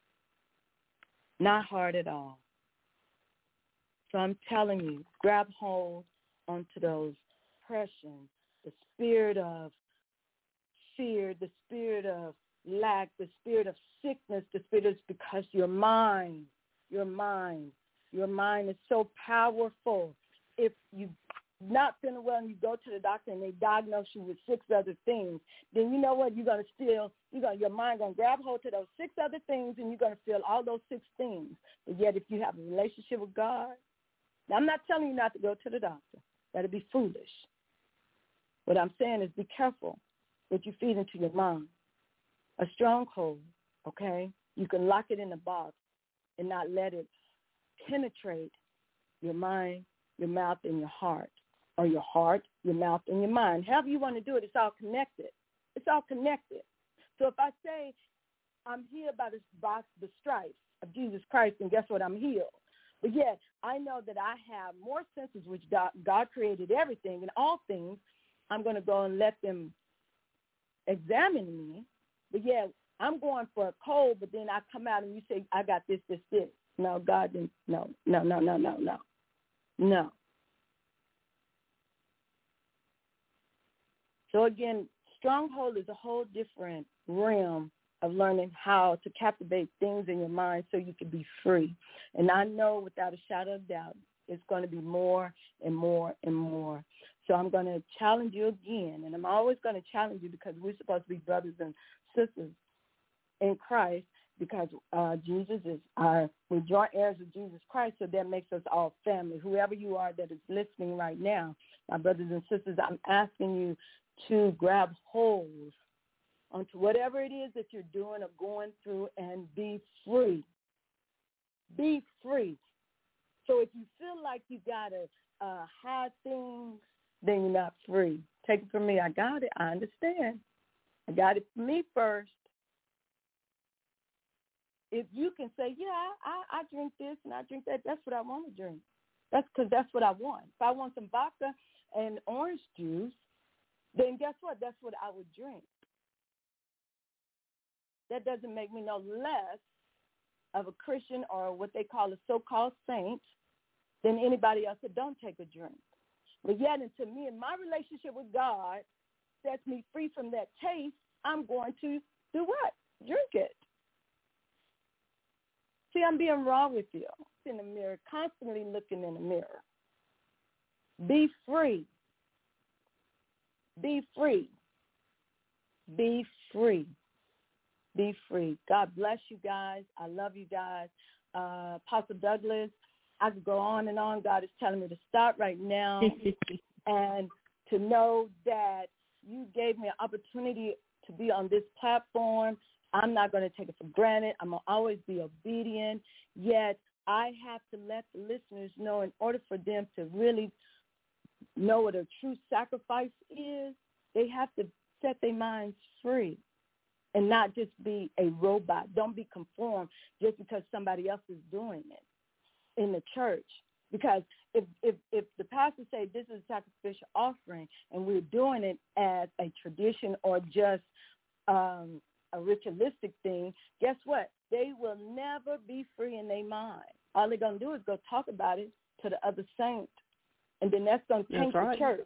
Not hard at all. So I'm telling you, grab hold onto those oppressions, the spirit of fear, the spirit of lack, the spirit of sickness, the spirit is because your mind, your mind, your mind is so powerful. If you're not feeling well and you go to the doctor and they diagnose you with six other things, then you know what? You're going to still, you're going, your mind going to grab hold to those six other things and you're going to feel all those six things. But yet if you have a relationship with God, now I'm not telling you not to go to the doctor. That would be foolish. What I'm saying is be careful what you feed into your mind. A stronghold, okay? You can lock it in a box and not let it penetrate your mind, your mouth, and your heart, or your heart, your mouth, and your mind. However you want to do it, it's all connected. It's all connected. So if I say I'm healed by, this, by the stripes of Jesus Christ, then guess what? I'm healed. But yet I know that I have more senses, which God, God created everything and all things. I'm going to go and let them examine me. But yeah, I'm going for a cold, but then I come out and you say, I got this, this, this. No, God didn't. No, no, no, no, no, no. No. So again, stronghold is a whole different realm of learning how to captivate things in your mind so you can be free. And I know without a shadow of doubt, it's going to be more and more and more. So I'm going to challenge you again, and I'm always going to challenge you because we're supposed to be brothers and sisters in Christ because uh, Jesus is our, we're joint heirs of Jesus Christ, so that makes us all family. Whoever you are that is listening right now, my brothers and sisters, I'm asking you to grab hold onto whatever it is that you're doing or going through and be free. Be free. So if you feel like you got to uh, hide things, then you're not free. Take it from me. I got it. I understand. I got it for me first. If you can say, yeah, I, I drink this and I drink that, that's what I want to drink. That's because that's what I want. If I want some vodka and orange juice, then guess what? That's what I would drink. That doesn't make me no less of a Christian or what they call a so-called saint than anybody else that don't take a drink. But yet, until me and my relationship with God sets me free from that taste, I'm going to do what? Drink it. See, maybe I'm being wrong with you. In the mirror, constantly looking in the mirror. Be free. Be free. Be free. Be free. God bless you guys. I love you guys. Uh, Apostle Douglas, I could go on and on. God is telling me to stop right now and to know that you gave me an opportunity to be on this platform. I'm not going to take it for granted. I'm going to always be obedient. Yet I have to let the listeners know, in order for them to really know what a true sacrifice is, they have to set their minds free and not just be a robot. Don't be conformed just because somebody else is doing it in the church. Because if if, if the pastor say this is a sacrificial offering and we're doing it as a tradition or just um, a ritualistic thing, guess what? They will never be free in their mind. All they're going to do is go talk about it to the other saints. And then that's going to taint right. the church.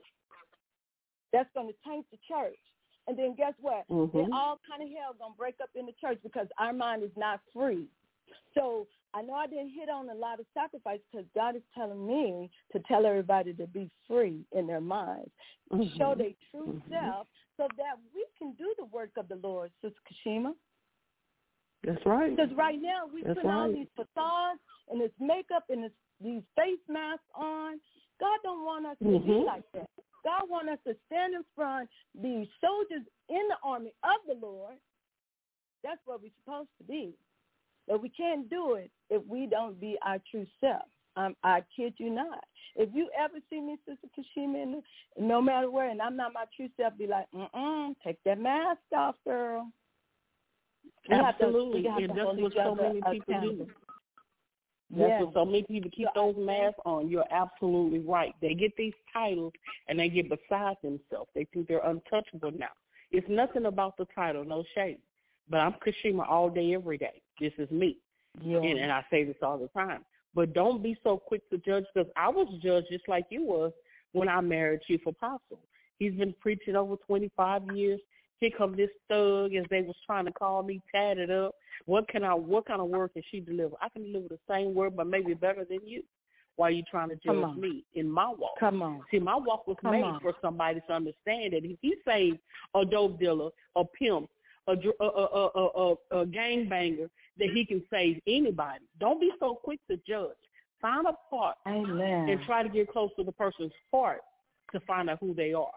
That's going to taint the church. And then guess what? Mm-hmm. Then all kind of hell going to break up in the church because our mind is not free. So I know I didn't hit on a lot of sacrifice because God is telling me to tell everybody to be free in their minds, to mm-hmm. show their true mm-hmm. self so that we can do the work of the Lord, Sister Kashima. That's right. Because right now we That's put right. all these facades and this makeup and this, these face masks on. God don't want us to mm-hmm. be like that. God wants us to stand in front, be soldiers in the army of the Lord. That's what we're supposed to be. But we can't do it if we don't be our true self. Um, I kid you not. If you ever see me, Sister Kashima, in the, no matter where, and I'm not my true self, be like, mm-mm, take that mask off, girl. We Absolutely. Have to, we have and to that's what so many people do. That's yes. what so many people keep those masks on. You're absolutely right. They get these titles and they get beside themselves. They think they're untouchable now. It's nothing about the title, no shame. But I'm Kashima all day, every day. This is me. Yeah. And, and I say this all the time. But don't be so quick to judge, because I was judged just like you was when I married Chief Apostle. He's been preaching over twenty-five years. Here come this thug, as they was trying to call me, tatted up. What can I? What kind of word can she deliver? I can deliver the same word, but maybe better than you. Why are you trying to judge me in my walk? Come on. See, my walk was Come made on. for somebody to understand that if he saved a dope dealer, a pimp, a, a, a, a, a, a gangbanger, that he can save anybody. Don't be so quick to judge. Find a part Amen. and try to get close to the person's heart to find out who they are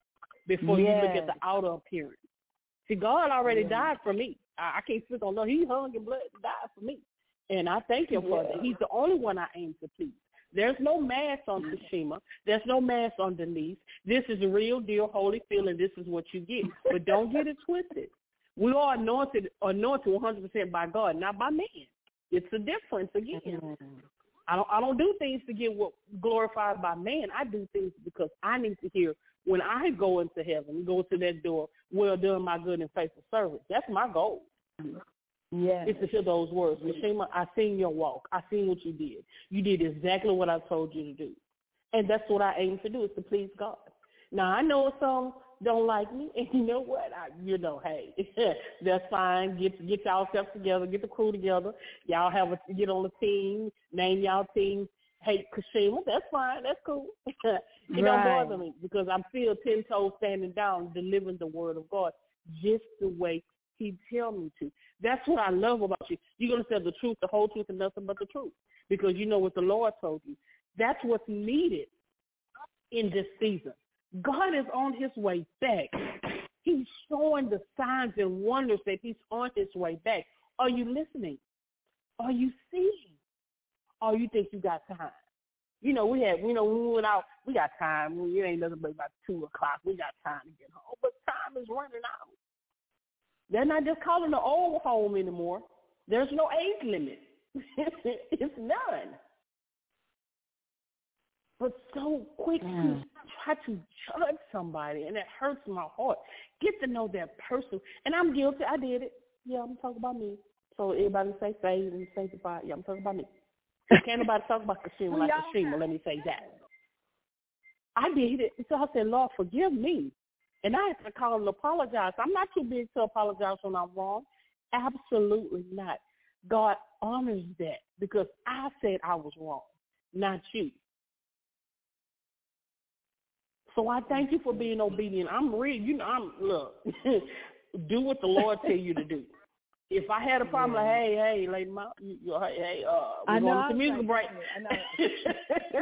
before yes. you look at the outer appearance. See, God already yes. died for me. I, I can't speak on no. He hung in blood and died for me. And I thank him for yes. that. He's the only one I aim to please. There's no mask on Kashima. There's no mask on Denise. This is a real deal, holy feeling. This is what you get. But don't get it twisted. We are anointed, anointed one hundred percent by God, not by man. It's a difference again. Mm-hmm. I don't I don't do things to get what glorified by man. I do things because I need to hear when I go into heaven, go to that door, well done, my good and faithful servant. That's my goal. Yeah. It's to hear those words. Kashima, I seen your walk. I seen what you did. You did exactly what I told you to do. And that's what I aim to do, is to please God. Now, I know some don't like me, and you know what? I, you know, hey, that's fine. Get get y'all self together, get the crew together. Y'all have a get on a team, name y'all team. Hey, Kashima, that's fine. That's cool. It right. don't bother me because I'm still ten toes standing down, delivering the word of God just the way He tell me to. That's what I love about you. You're gonna say the truth, the whole truth, and nothing but the truth, because you know what the Lord told you. That's what's needed in this season. God is on his way back. He's showing the signs and wonders that he's on his way back. Are you listening? Are you seeing? Or you think you got time? You know, we had, you know, when we went out, we got time. It ain't nothing but about two o'clock. We got time to get home. But time is running out. They're not just calling the old home anymore. There's no age limit. It's none. But so quick mm. to try to judge somebody, and it hurts my heart. Get to know that person. And I'm guilty. I did it. Yeah, I'm talking about me. So everybody say saved and sanctified. Yeah, I'm talking about me. Can't nobody talk about Kashima like Kashima. Let me say that. I did it. So I said, Lord, forgive me. And I had to call and apologize. I'm not too big to apologize when I'm wrong. Absolutely not. God honors that because I said I was wrong, not you. So I thank you for being obedient. I'm real. You know, I'm look. Do what the Lord tell you to do. If I had a problem, yeah. like, hey, hey, lady, ma, you, you, hey, hey, uh, we're going to the music break. I know.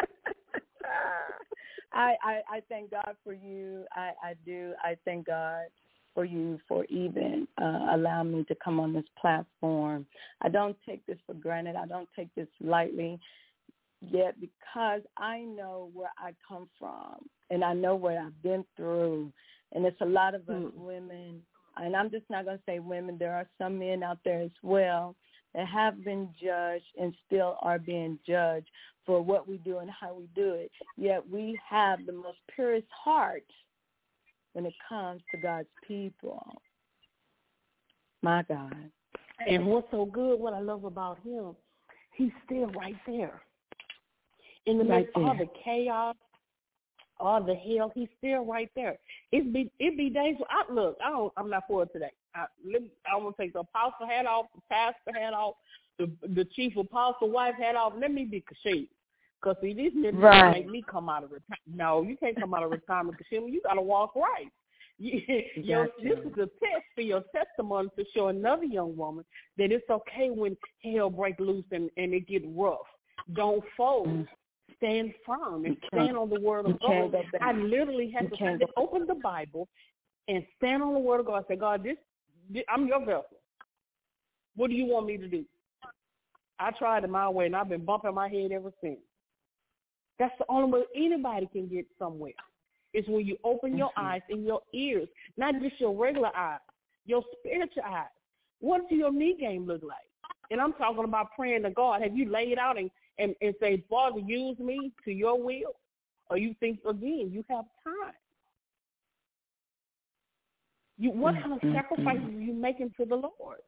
I, I, I thank God for you. I, I do. I thank God for you for even uh, allowing me to come on this platform. I don't take this for granted. I don't take this lightly yet because I know where I come from and I know what I've been through. And it's a lot of us mm. women, and I'm just not going to say women. There are some men out there as well that have been judged and still are being judged for what we do and how we do it. Yet we have the most purest heart when it comes to God's people. My God. And what's so good, what I love about him, he's still right there. In the midst of all the chaos, all the hell, he's still right there. It be it be days. I, look, I don't, I'm not for it today. I, I want to take the apostle hat off, the pastor hat off, the the chief apostle wife hat off. Let me be Kashif. Because, see, these niggas right. make me come out of retirement. No, you can't come out of retirement, Kashif. You got to walk right. You, your, this is a test for your testimony to show another young woman that it's okay when hell break loose and, and it get rough. Don't fold. Mm. Stand firm and stand on the word of God. I literally had to stand, open the Bible and stand on the word of God. I said, God, this, this I'm your vessel. What do you want me to do? I tried it my way, and I've been bumping my head ever since. That's the only way anybody can get somewhere. It's when you open your mm-hmm. eyes and your ears, not just your regular eyes, your spiritual eyes. What does your knee game look like? And I'm talking about praying to God. Have you laid out and, and, and say, Father, use me to your will? Or you think, again, you have time? You, what kind of sacrifices are you making to the Lord?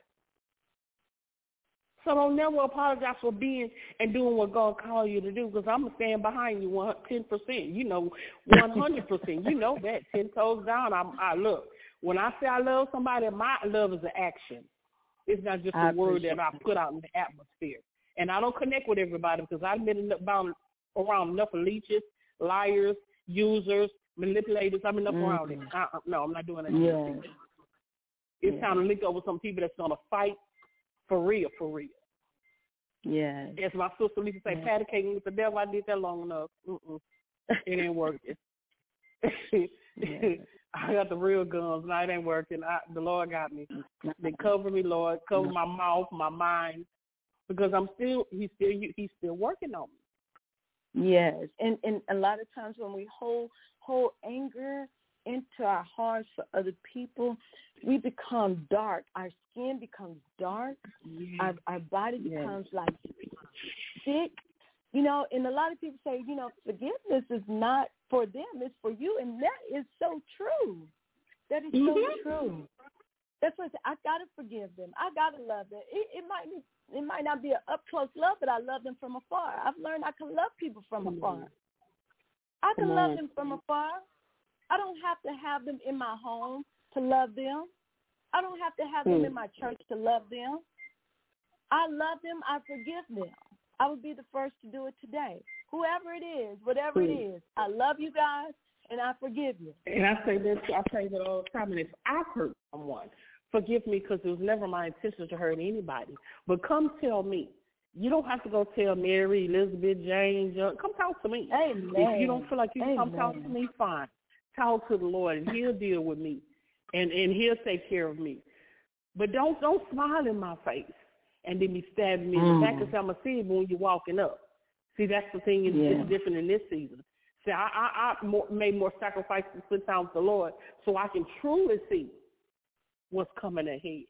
So don't never apologize for being and doing what God called you to do, because I'm going to stand behind you one hundred ten percent. You know, one hundred percent. You know that. Ten toes down. I, I look. When I say I love somebody, my love is an action. It's not just a word that I put out in the atmosphere. And I don't connect with everybody because I've been around enough leeches, liars, users, manipulators. I've been up mm-hmm. around it. I, no, I'm not doing that. Yeah. It's yeah. time to link up with some people that's going to fight for real, for real. Yeah. As my sister used to say, yeah. patty caking with the devil, I did that long enough. Mm-mm. It ain't working. yeah. I got the real guns. No, it ain't working. I, the Lord got me. They cover me, Lord. Cover my mouth, my mind, because I'm still. He's still. He's still working on me. Yes, and and a lot of times when we hold hold anger into our hearts for other people, we become dark. Our skin becomes dark. Yes. Our our body becomes yes. like sick. You know, and a lot of people say, you know, forgiveness is not for them, it's for you. And that is so true. That is so mm-hmm. true. That's what I say. I got to forgive them. I got to love them. It, it might be, it might not be an up-close love, but I love them from afar. I've learned I can love people from Come afar. On. I can Come love on. them from afar. I don't have to have them in my home to love them. I don't have to have mm. them in my church to love them. I love them. I forgive them. I would be the first to do it today. Whoever it is, whatever it is, I love you guys, and I forgive you. And I say that I say that all the time. And if I hurt someone, forgive me, because it was never my intention to hurt anybody. But come tell me. You don't have to go tell Mary, Elizabeth, Jane, John. Come talk to me. Amen. If you don't feel like you can Amen. come talk to me, fine. Talk to the Lord, and He'll deal with me, and, and He'll take care of me. But don't don't smile in my face and then be stabbing me in the back, because I'm going to see it when you're walking up. See, that's the thing. It's, yeah. it's different in this season. See, I, I, I more, made more sacrifices to spend time with the Lord so I can truly see what's coming ahead.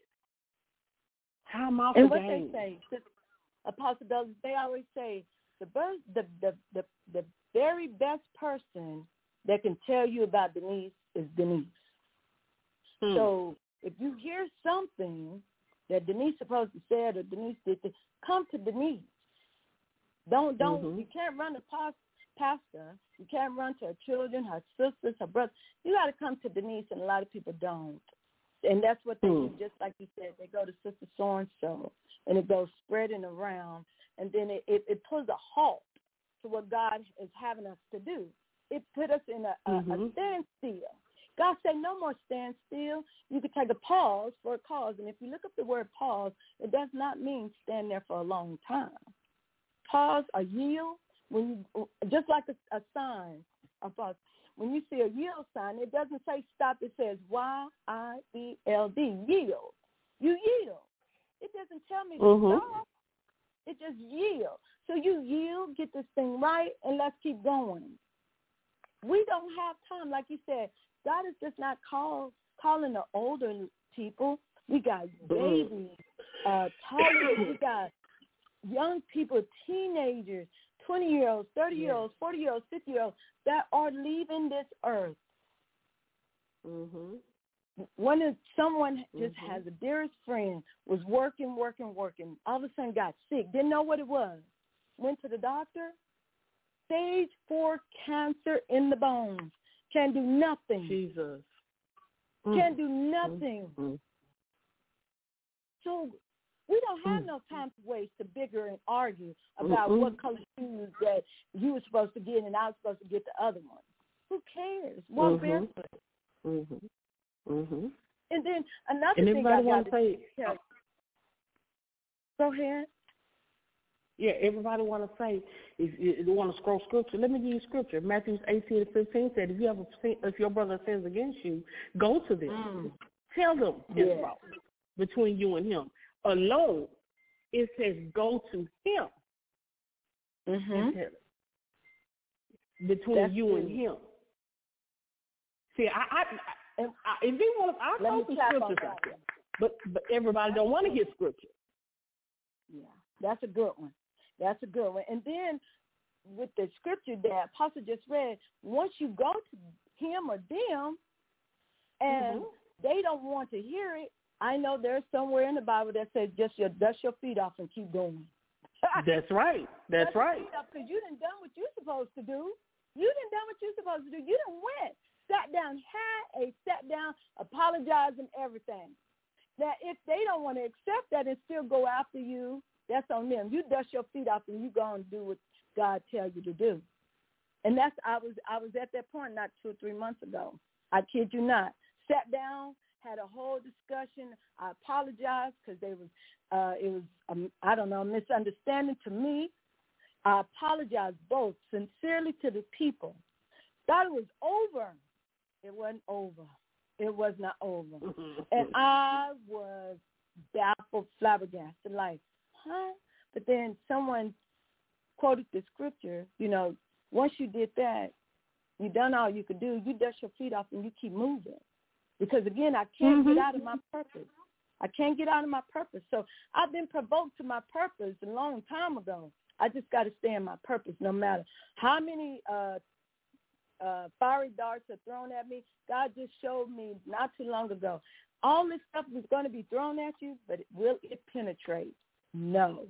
Time off and the what game. they say, Apostle Douglas, they always say the, best, the, the, the, the very best person that can tell you about Denise is Denise. Hmm. So if you hear something that Denise supposed to say or Denise did, to, come to Denise. Don't don't mm-hmm. you can't run to pastor. You can't run to her children, her sisters, her brothers. You got to come to Denise, and a lot of people don't. And that's what they mm. do, just like you said. They go to Sister So-and-so, and it goes spreading around, and then it, it, it pulls a halt to what God is having us to do. It put us in a, a, mm-hmm. a standstill. God said no more standstill. You could take a pause for a cause. And if you look up the word pause, it does not mean stand there for a long time. Pause, a yield, when you, just like a, a sign of a, when you see a yield sign, it doesn't say stop. It says Y I E L D, yield. You yield. It doesn't tell me to mm-hmm. stop. It just yield. So you yield, get this thing right, and let's keep going. We don't have time. Like you said, God is just not call, calling the older people. We got babies, uh, toddlers. We got young people, teenagers, twenty-year-olds, thirty-year-olds, forty-year-olds, fifty-year-olds that are leaving this earth. Mm-hmm. One is someone just mm-hmm. has a dearest friend, was working, working, working. All of a sudden got sick, didn't know what it was. Went to the doctor. Stage four cancer in the bones. Can't do nothing. Jesus. Can't do nothing. Mm-hmm. So we don't have mm-hmm. no time to waste to bigger and argue about mm-hmm. what color shoes that you were supposed to get and I was supposed to get the other one. Who cares? Walk mm-hmm. barefoot. Mm-hmm. Mm-hmm. And then another and thing I got to say, tell. Go ahead. Yeah, everybody want to say, if you want to scroll scripture, let me give you scripture. Matthew eighteen and fifteen said, if you have a, if your brother sins against you, go to them. Mm. Tell them his yeah. fault between you and him. Alone, it says go to him. Mm-hmm. Between That's you true. and him. See, I, I, I, I if they want to, I know some scriptures out there, but but everybody don't want to hear scripture. Yeah, that's a good one. That's a good one. And then with the scripture that Apostle just read, once you go to him or them and mm-hmm. they don't want to hear it, I know there's somewhere in the Bible that says just your, dust your feet off and keep going. That's right. That's dust right. Because you done done what you're supposed to do. You done done what you're supposed to do. You done went, sat down, had a sat down, apologized and everything. Now, if they don't want to accept that and still go after you, that's on them. You dust your feet off and you go and do what God tells you to do. And that's I was I was at that point not two or three months ago. I kid you not. Sat down, had a whole discussion. I apologized because they was uh, it was um, I don't know a misunderstanding to me. I apologized both sincerely to the people. Thought it was over. It wasn't over. It was not over. And I was baffled, flabbergasted, like, huh? But then someone quoted the scripture, you know, once you did that, you done all you could do. You dust your feet off and you keep moving. Because, again, I can't mm-hmm. get out of my purpose. I can't get out of my purpose. So I've been provoked to my purpose a long time ago. I just got to stay in my purpose no matter how many uh, uh, fiery darts are thrown at me. God just showed me not too long ago. All this stuff is going to be thrown at you, but will it penetrate? No.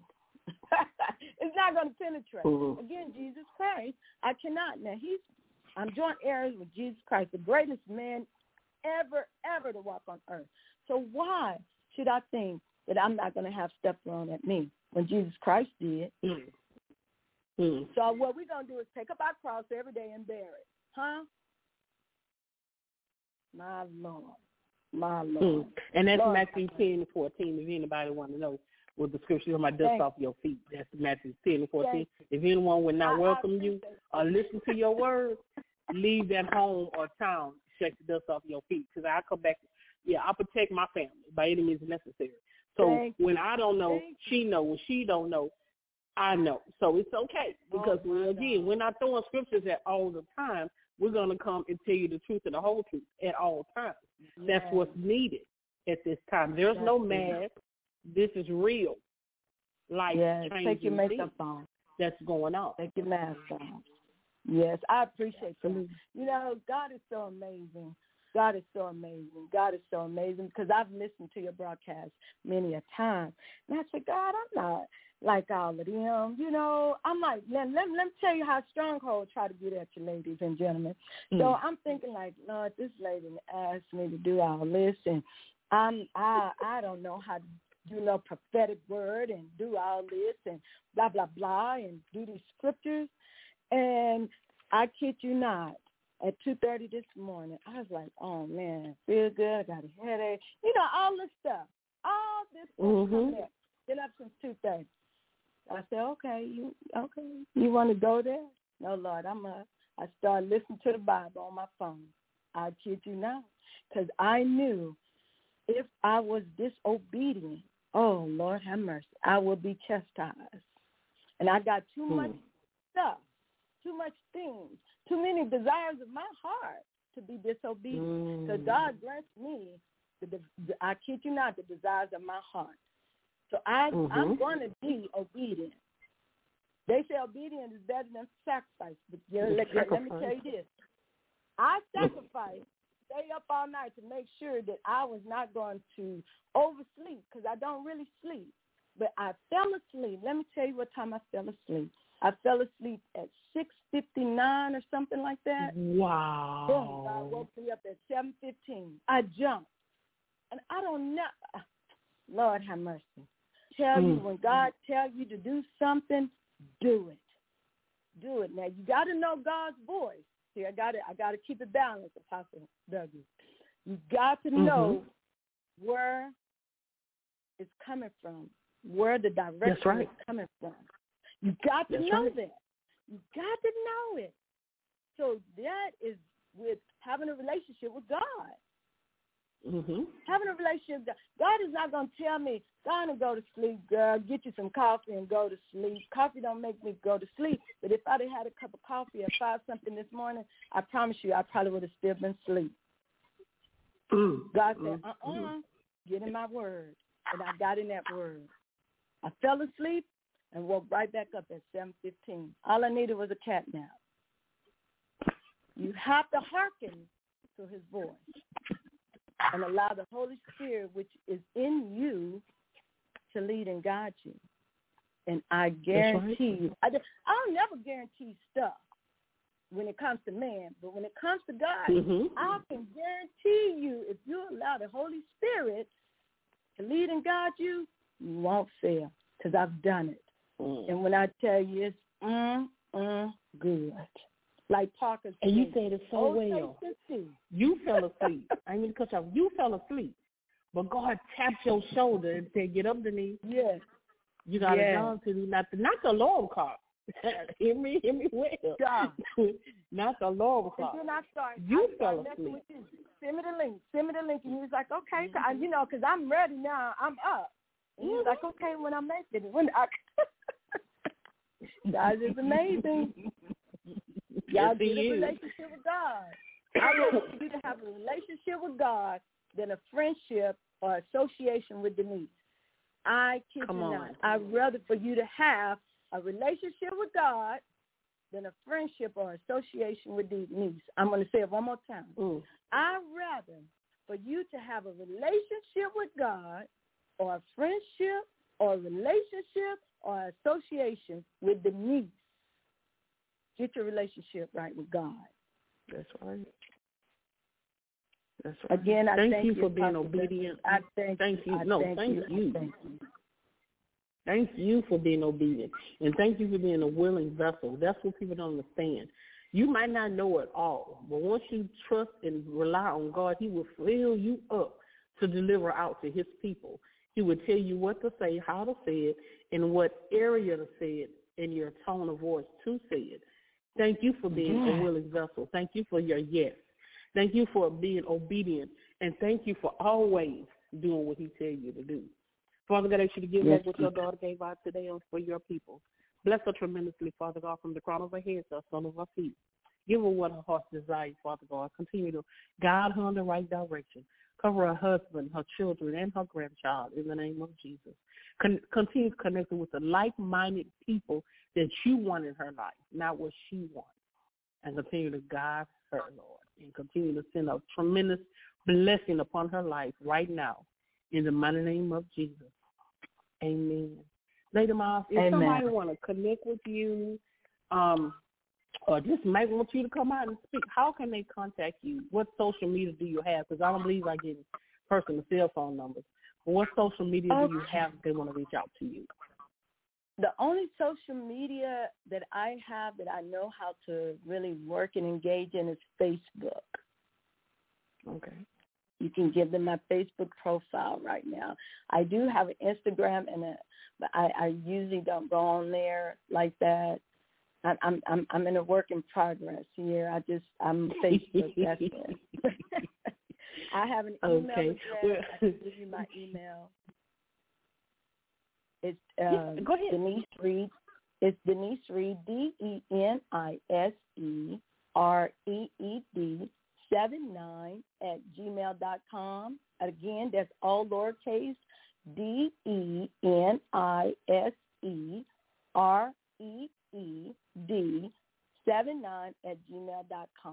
It's not going to penetrate. Mm-hmm. Again, Jesus Christ, I cannot. Now, he's, I'm joint heirs with Jesus Christ, the greatest man ever, ever to walk on earth. So why should I think that I'm not going to have stuff thrown at me when Jesus Christ did? Mm-hmm. Mm-hmm. So what we're going to do is take up our cross every day and bear it. Huh? My Lord. My Lord. Mm. And that's Lord, Matthew ten and fourteen, if anybody want to know what the scripture is, my dust Thanks. Off your feet. That's Matthew ten and fourteen. Thanks. If anyone would not I, welcome I you or listen to your words, leave that home or town, shake the dust off your feet. Because I come back, yeah, I protect my family by any means necessary. So Thanks. When I don't know, Thanks. She know. When she don't know, I know. So it's okay. Because, oh, again, God. We're not throwing scriptures at all the time. We're going to come and tell you the truth and the whole truth at all times. Yes. That's what's needed at this time. There's That's no mask. This is real. Life yes. changing. Take your makeup on. That's going on. Take your mask on. Yes, I appreciate that. You know, God is so amazing. God is so amazing. God is so amazing because I've listened to your broadcast many a time. And I said, God, I'm not like all of them. You know, I'm like, let, let, let me tell you how Stronghold try to get at you, ladies and gentlemen. Mm. So I'm thinking like, Lord, this lady asked me to do all this, and I'm I I don't know how to do no prophetic word and do all this and blah blah blah and do these scriptures. And I kid you not, at two thirty this morning, I was like, oh man, feel good, I got a headache, you know, all this stuff, all this stuff mm-hmm. coming up. Been up since two thirty. I said, okay, you okay? You want to go there? No, Lord, I'm a. I started listening to the Bible on my phone. I kid you not, because I knew if I was disobedient, oh, Lord have mercy, I would be chastised. And I got too hmm. much stuff, too much things, too many desires of my heart to be disobedient. Mm. So God grants me, the, the, I kid you not, the desires of my heart. So I, mm-hmm. I'm going to be obedient. They say obedience is better than sacrifice. But you know, let, let, let me tell you this. I sacrificed, stay up all night to make sure that I was not going to oversleep because I don't really sleep. But I fell asleep. Let me tell you what time I fell asleep. I fell asleep at six fifty-nine or something like that. Wow. Boom, God woke me up at seven fifteen. I jumped. And I don't know. Lord have mercy. Tell mm. you, when God tells you to do something, do it. Do it. Now, you got to know God's voice. See, I got to I got to keep it balanced, Apostle Douglas. You got to know mm-hmm. where it's coming from, where the direction That's right. is coming from. You got to That's know right. that. You got to know it. So that is with having a relationship with God. Mm-hmm. Having a relationship with God. God is not going to tell me, go on and go to sleep, girl. Get you some coffee and go to sleep. Coffee don't make me go to sleep. But if I'd have had a cup of coffee at five something this morning, I promise you I probably would have still been asleep. Mm-hmm. God said, uh-uh, mm-hmm. get in my word. And I got in that word. I fell asleep and woke right back up at seven fifteen. All I needed was a cat nap. You have to hearken to his voice and allow the Holy Spirit, which is in you, to lead and guide you. And I guarantee right. you, I, I'll never guarantee stuff when it comes to man, but when it comes to God, mm-hmm. I can guarantee you, if you allow the Holy Spirit to lead and guide you, you won't fail, because I've done it. Mm. And when I tell you, it's mm, mm, good. Like Parker said. And you said it so well. You fell asleep. I mean, because you fell asleep. But God tapped your shoulder and said, get up, Denise. Yes. You got to yes. go to not the, not the alarm clock. hear me, hear me well. God. Not the alarm clock. And then I started, you I fell started asleep. With you. Send me the link. Send me the link. And he was like, okay, mm-hmm. I, you know, because I'm ready now. I'm up. And he was like, okay, when I make it. When I God is amazing. Y'all get a relationship with God. I want you to have a relationship with God than a friendship or association with Denise. I kid Come you on. not. I'd rather for you to have a relationship with God than a friendship or association with Denise. I'm going to say it one more time. Mm. I'd rather for you to have a relationship with God or a friendship or a relationship or association with Denise. Get your relationship right with God. That's right. That's right. Again, I thank, thank you you for being obedient. I thank, thank you. I no, thank, thank you. you. Thank you. Thank you for being obedient. And thank you for being a willing vessel. That's what people don't understand. You might not know it all, but once you trust and rely on God, he will fill you up to deliver out to his people. He will tell you what to say, how to say it, and what area to say it, and your tone of voice to say it. Thank you for being yeah. a willing vessel. Thank you for your yes. Thank you for being obedient. And thank you for always doing what he tells you to do. Father God, I ask you to give yes, back what your daughter gave out today for your people. Bless her tremendously, Father God, from the crown of her head to the sole of her feet. Give her what her heart desires, Father God. Continue to guide her in the right direction. Cover her husband, her children, and her grandchild in the name of Jesus. Con- continue to connect her with the like-minded people that you want in her life, not what she wants. And continue to guide her, Lord, and continue to send a tremendous blessing upon her life right now in the mighty name of Jesus. Amen. Lady Miles, if Amen. somebody want to connect with you um, or just might want you to come out and speak, how can they contact you? What social media do you have? Because I don't believe I get personal cell phone numbers. What social media okay. do you have if they want to reach out to you? The only social media that I have that I know how to really work and engage in is Facebook. Okay. You can give them my Facebook profile right now. I do have an Instagram, and a, but I, I usually don't go on there like that. I, I'm I'm I'm in a work in progress here. I just I'm Facebook. That's it. I have an email okay. address. Well, I can give you my email. It's uh, yeah, go ahead. Denise Reed. It's Denise Reed, D E N I S E R E E D seven nine at gmail dot com. Again, that's all lowercase, D E N I S E R E E D seven nine at gmail dot com.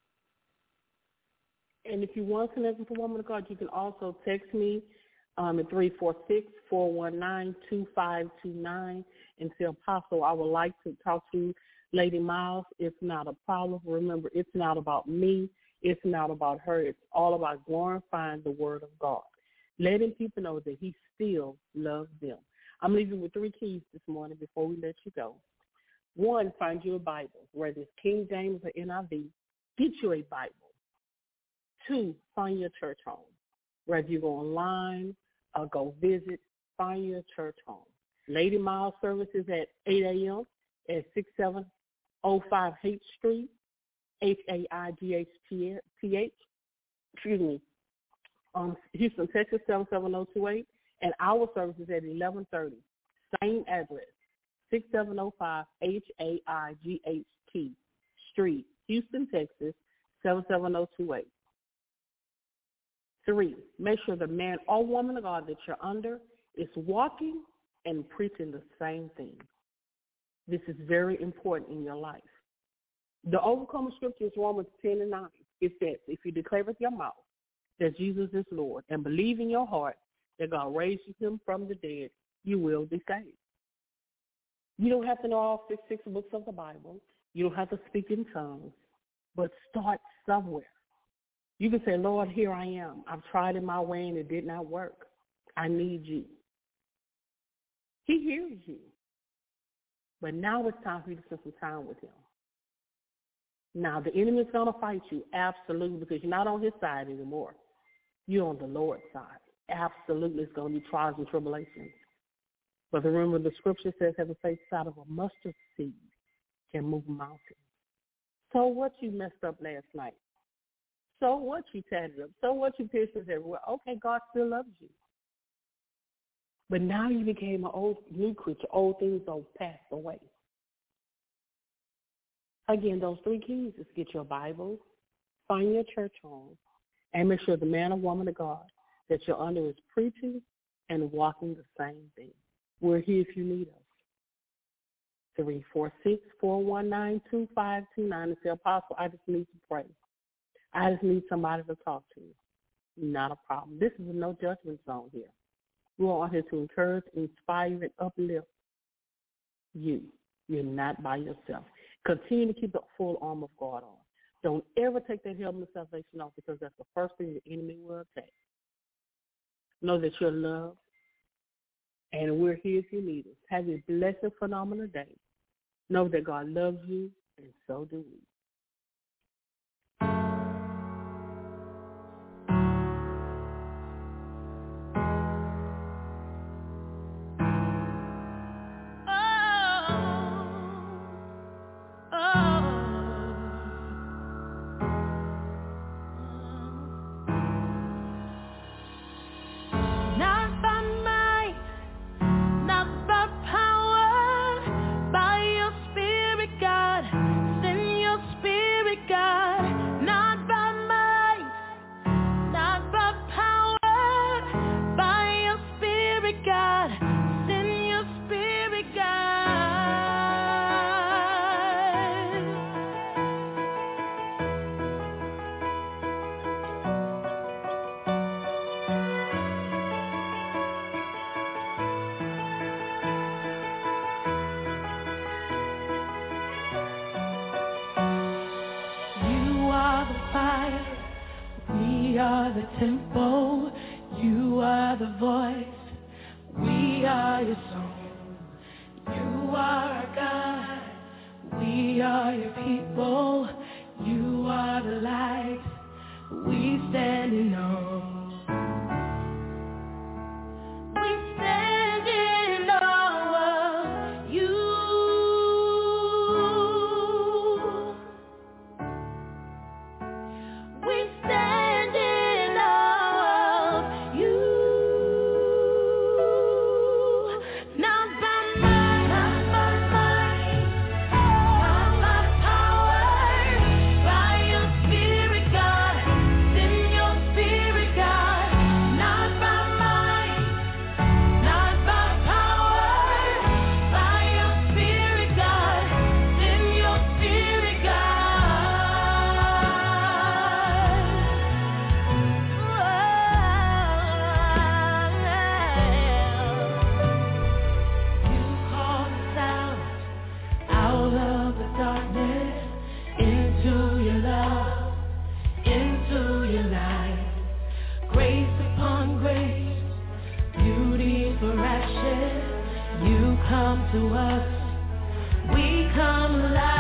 And if you want to connect with a woman of God, you can also text me um, at three four six, four one nine, two five two nine and say, Apostle, I would like to talk to Lady Miles. It's not a problem. Remember, it's not about me. It's not about her. It's all about glorifying the word of God, letting people know that he still loves them. I'm leaving with three keys this morning before we let you go. One, find you a Bible, whether it's King James or N I V. Get you a Bible. Two, find your church home. Whether you go online or go visit, find your church home. Lady Miles services at eight a.m. at six seven oh five H Street, H A I G H T H, excuse me, um, Houston, Texas, seven seven oh two eight, and our services at eleven thirty. Same address, six seven oh five H A I G H T Street, Houston, Texas, seven seven oh two eight. Three, make sure the man or woman of God that you're under is walking and preaching the same thing. This is very important in your life. The overcomer scripture is Romans ten and nine. It says, if you declare with your mouth that Jesus is Lord and believe in your heart that God raised him from the dead, you will be saved. You don't have to know all six, six books of the Bible. You don't have to speak in tongues, but start somewhere. You can say, Lord, here I am. I've tried it my way and it did not work. I need you. He hears you. But now it's time for you to spend some time with him. Now, the enemy is going to fight you, absolutely, because you're not on his side anymore. You're on the Lord's side. Absolutely, it's going to be trials and tribulations. But remember, the scripture says, have the faith side of a mustard seed can move mountains. So what you messed up last night? So what you tatted up? So what you pictures everywhere? Okay, God still loves you. But now you became an old new creature. Old things are passed away. Again, those three keys is get your Bible, find your church home, and make sure the man or woman of God that you're under is preaching and walking the same thing. We're here if you need us. three four six, four one nine, two five two nine and say, Apostle, I just need to pray. I just need somebody to talk to. Not a problem. This is a no judgment zone here. We're out here to encourage, inspire, and uplift you. You're not by yourself. Continue to keep the full armor of God on. Don't ever take that helmet of salvation off, because that's the first thing the enemy will attack. Know that you're loved, and we're here if you need us. Have a blessed, phenomenal day. Know that God loves you, and so do we. The temple, You are the voice, we are your song. You are our God, we are your people. You are the light, we stand in awe. We stand in awe of you. We stand in awe of you. Not by might, not by might, not by power, by your Spirit, God. Send your Spirit, God. Not by might, not by power, by your Spirit, God. Send your Spirit, You call us out, out of the darkness, into your love, into your light. Grace upon grace, beauty for ashes. You come to us, we come alive.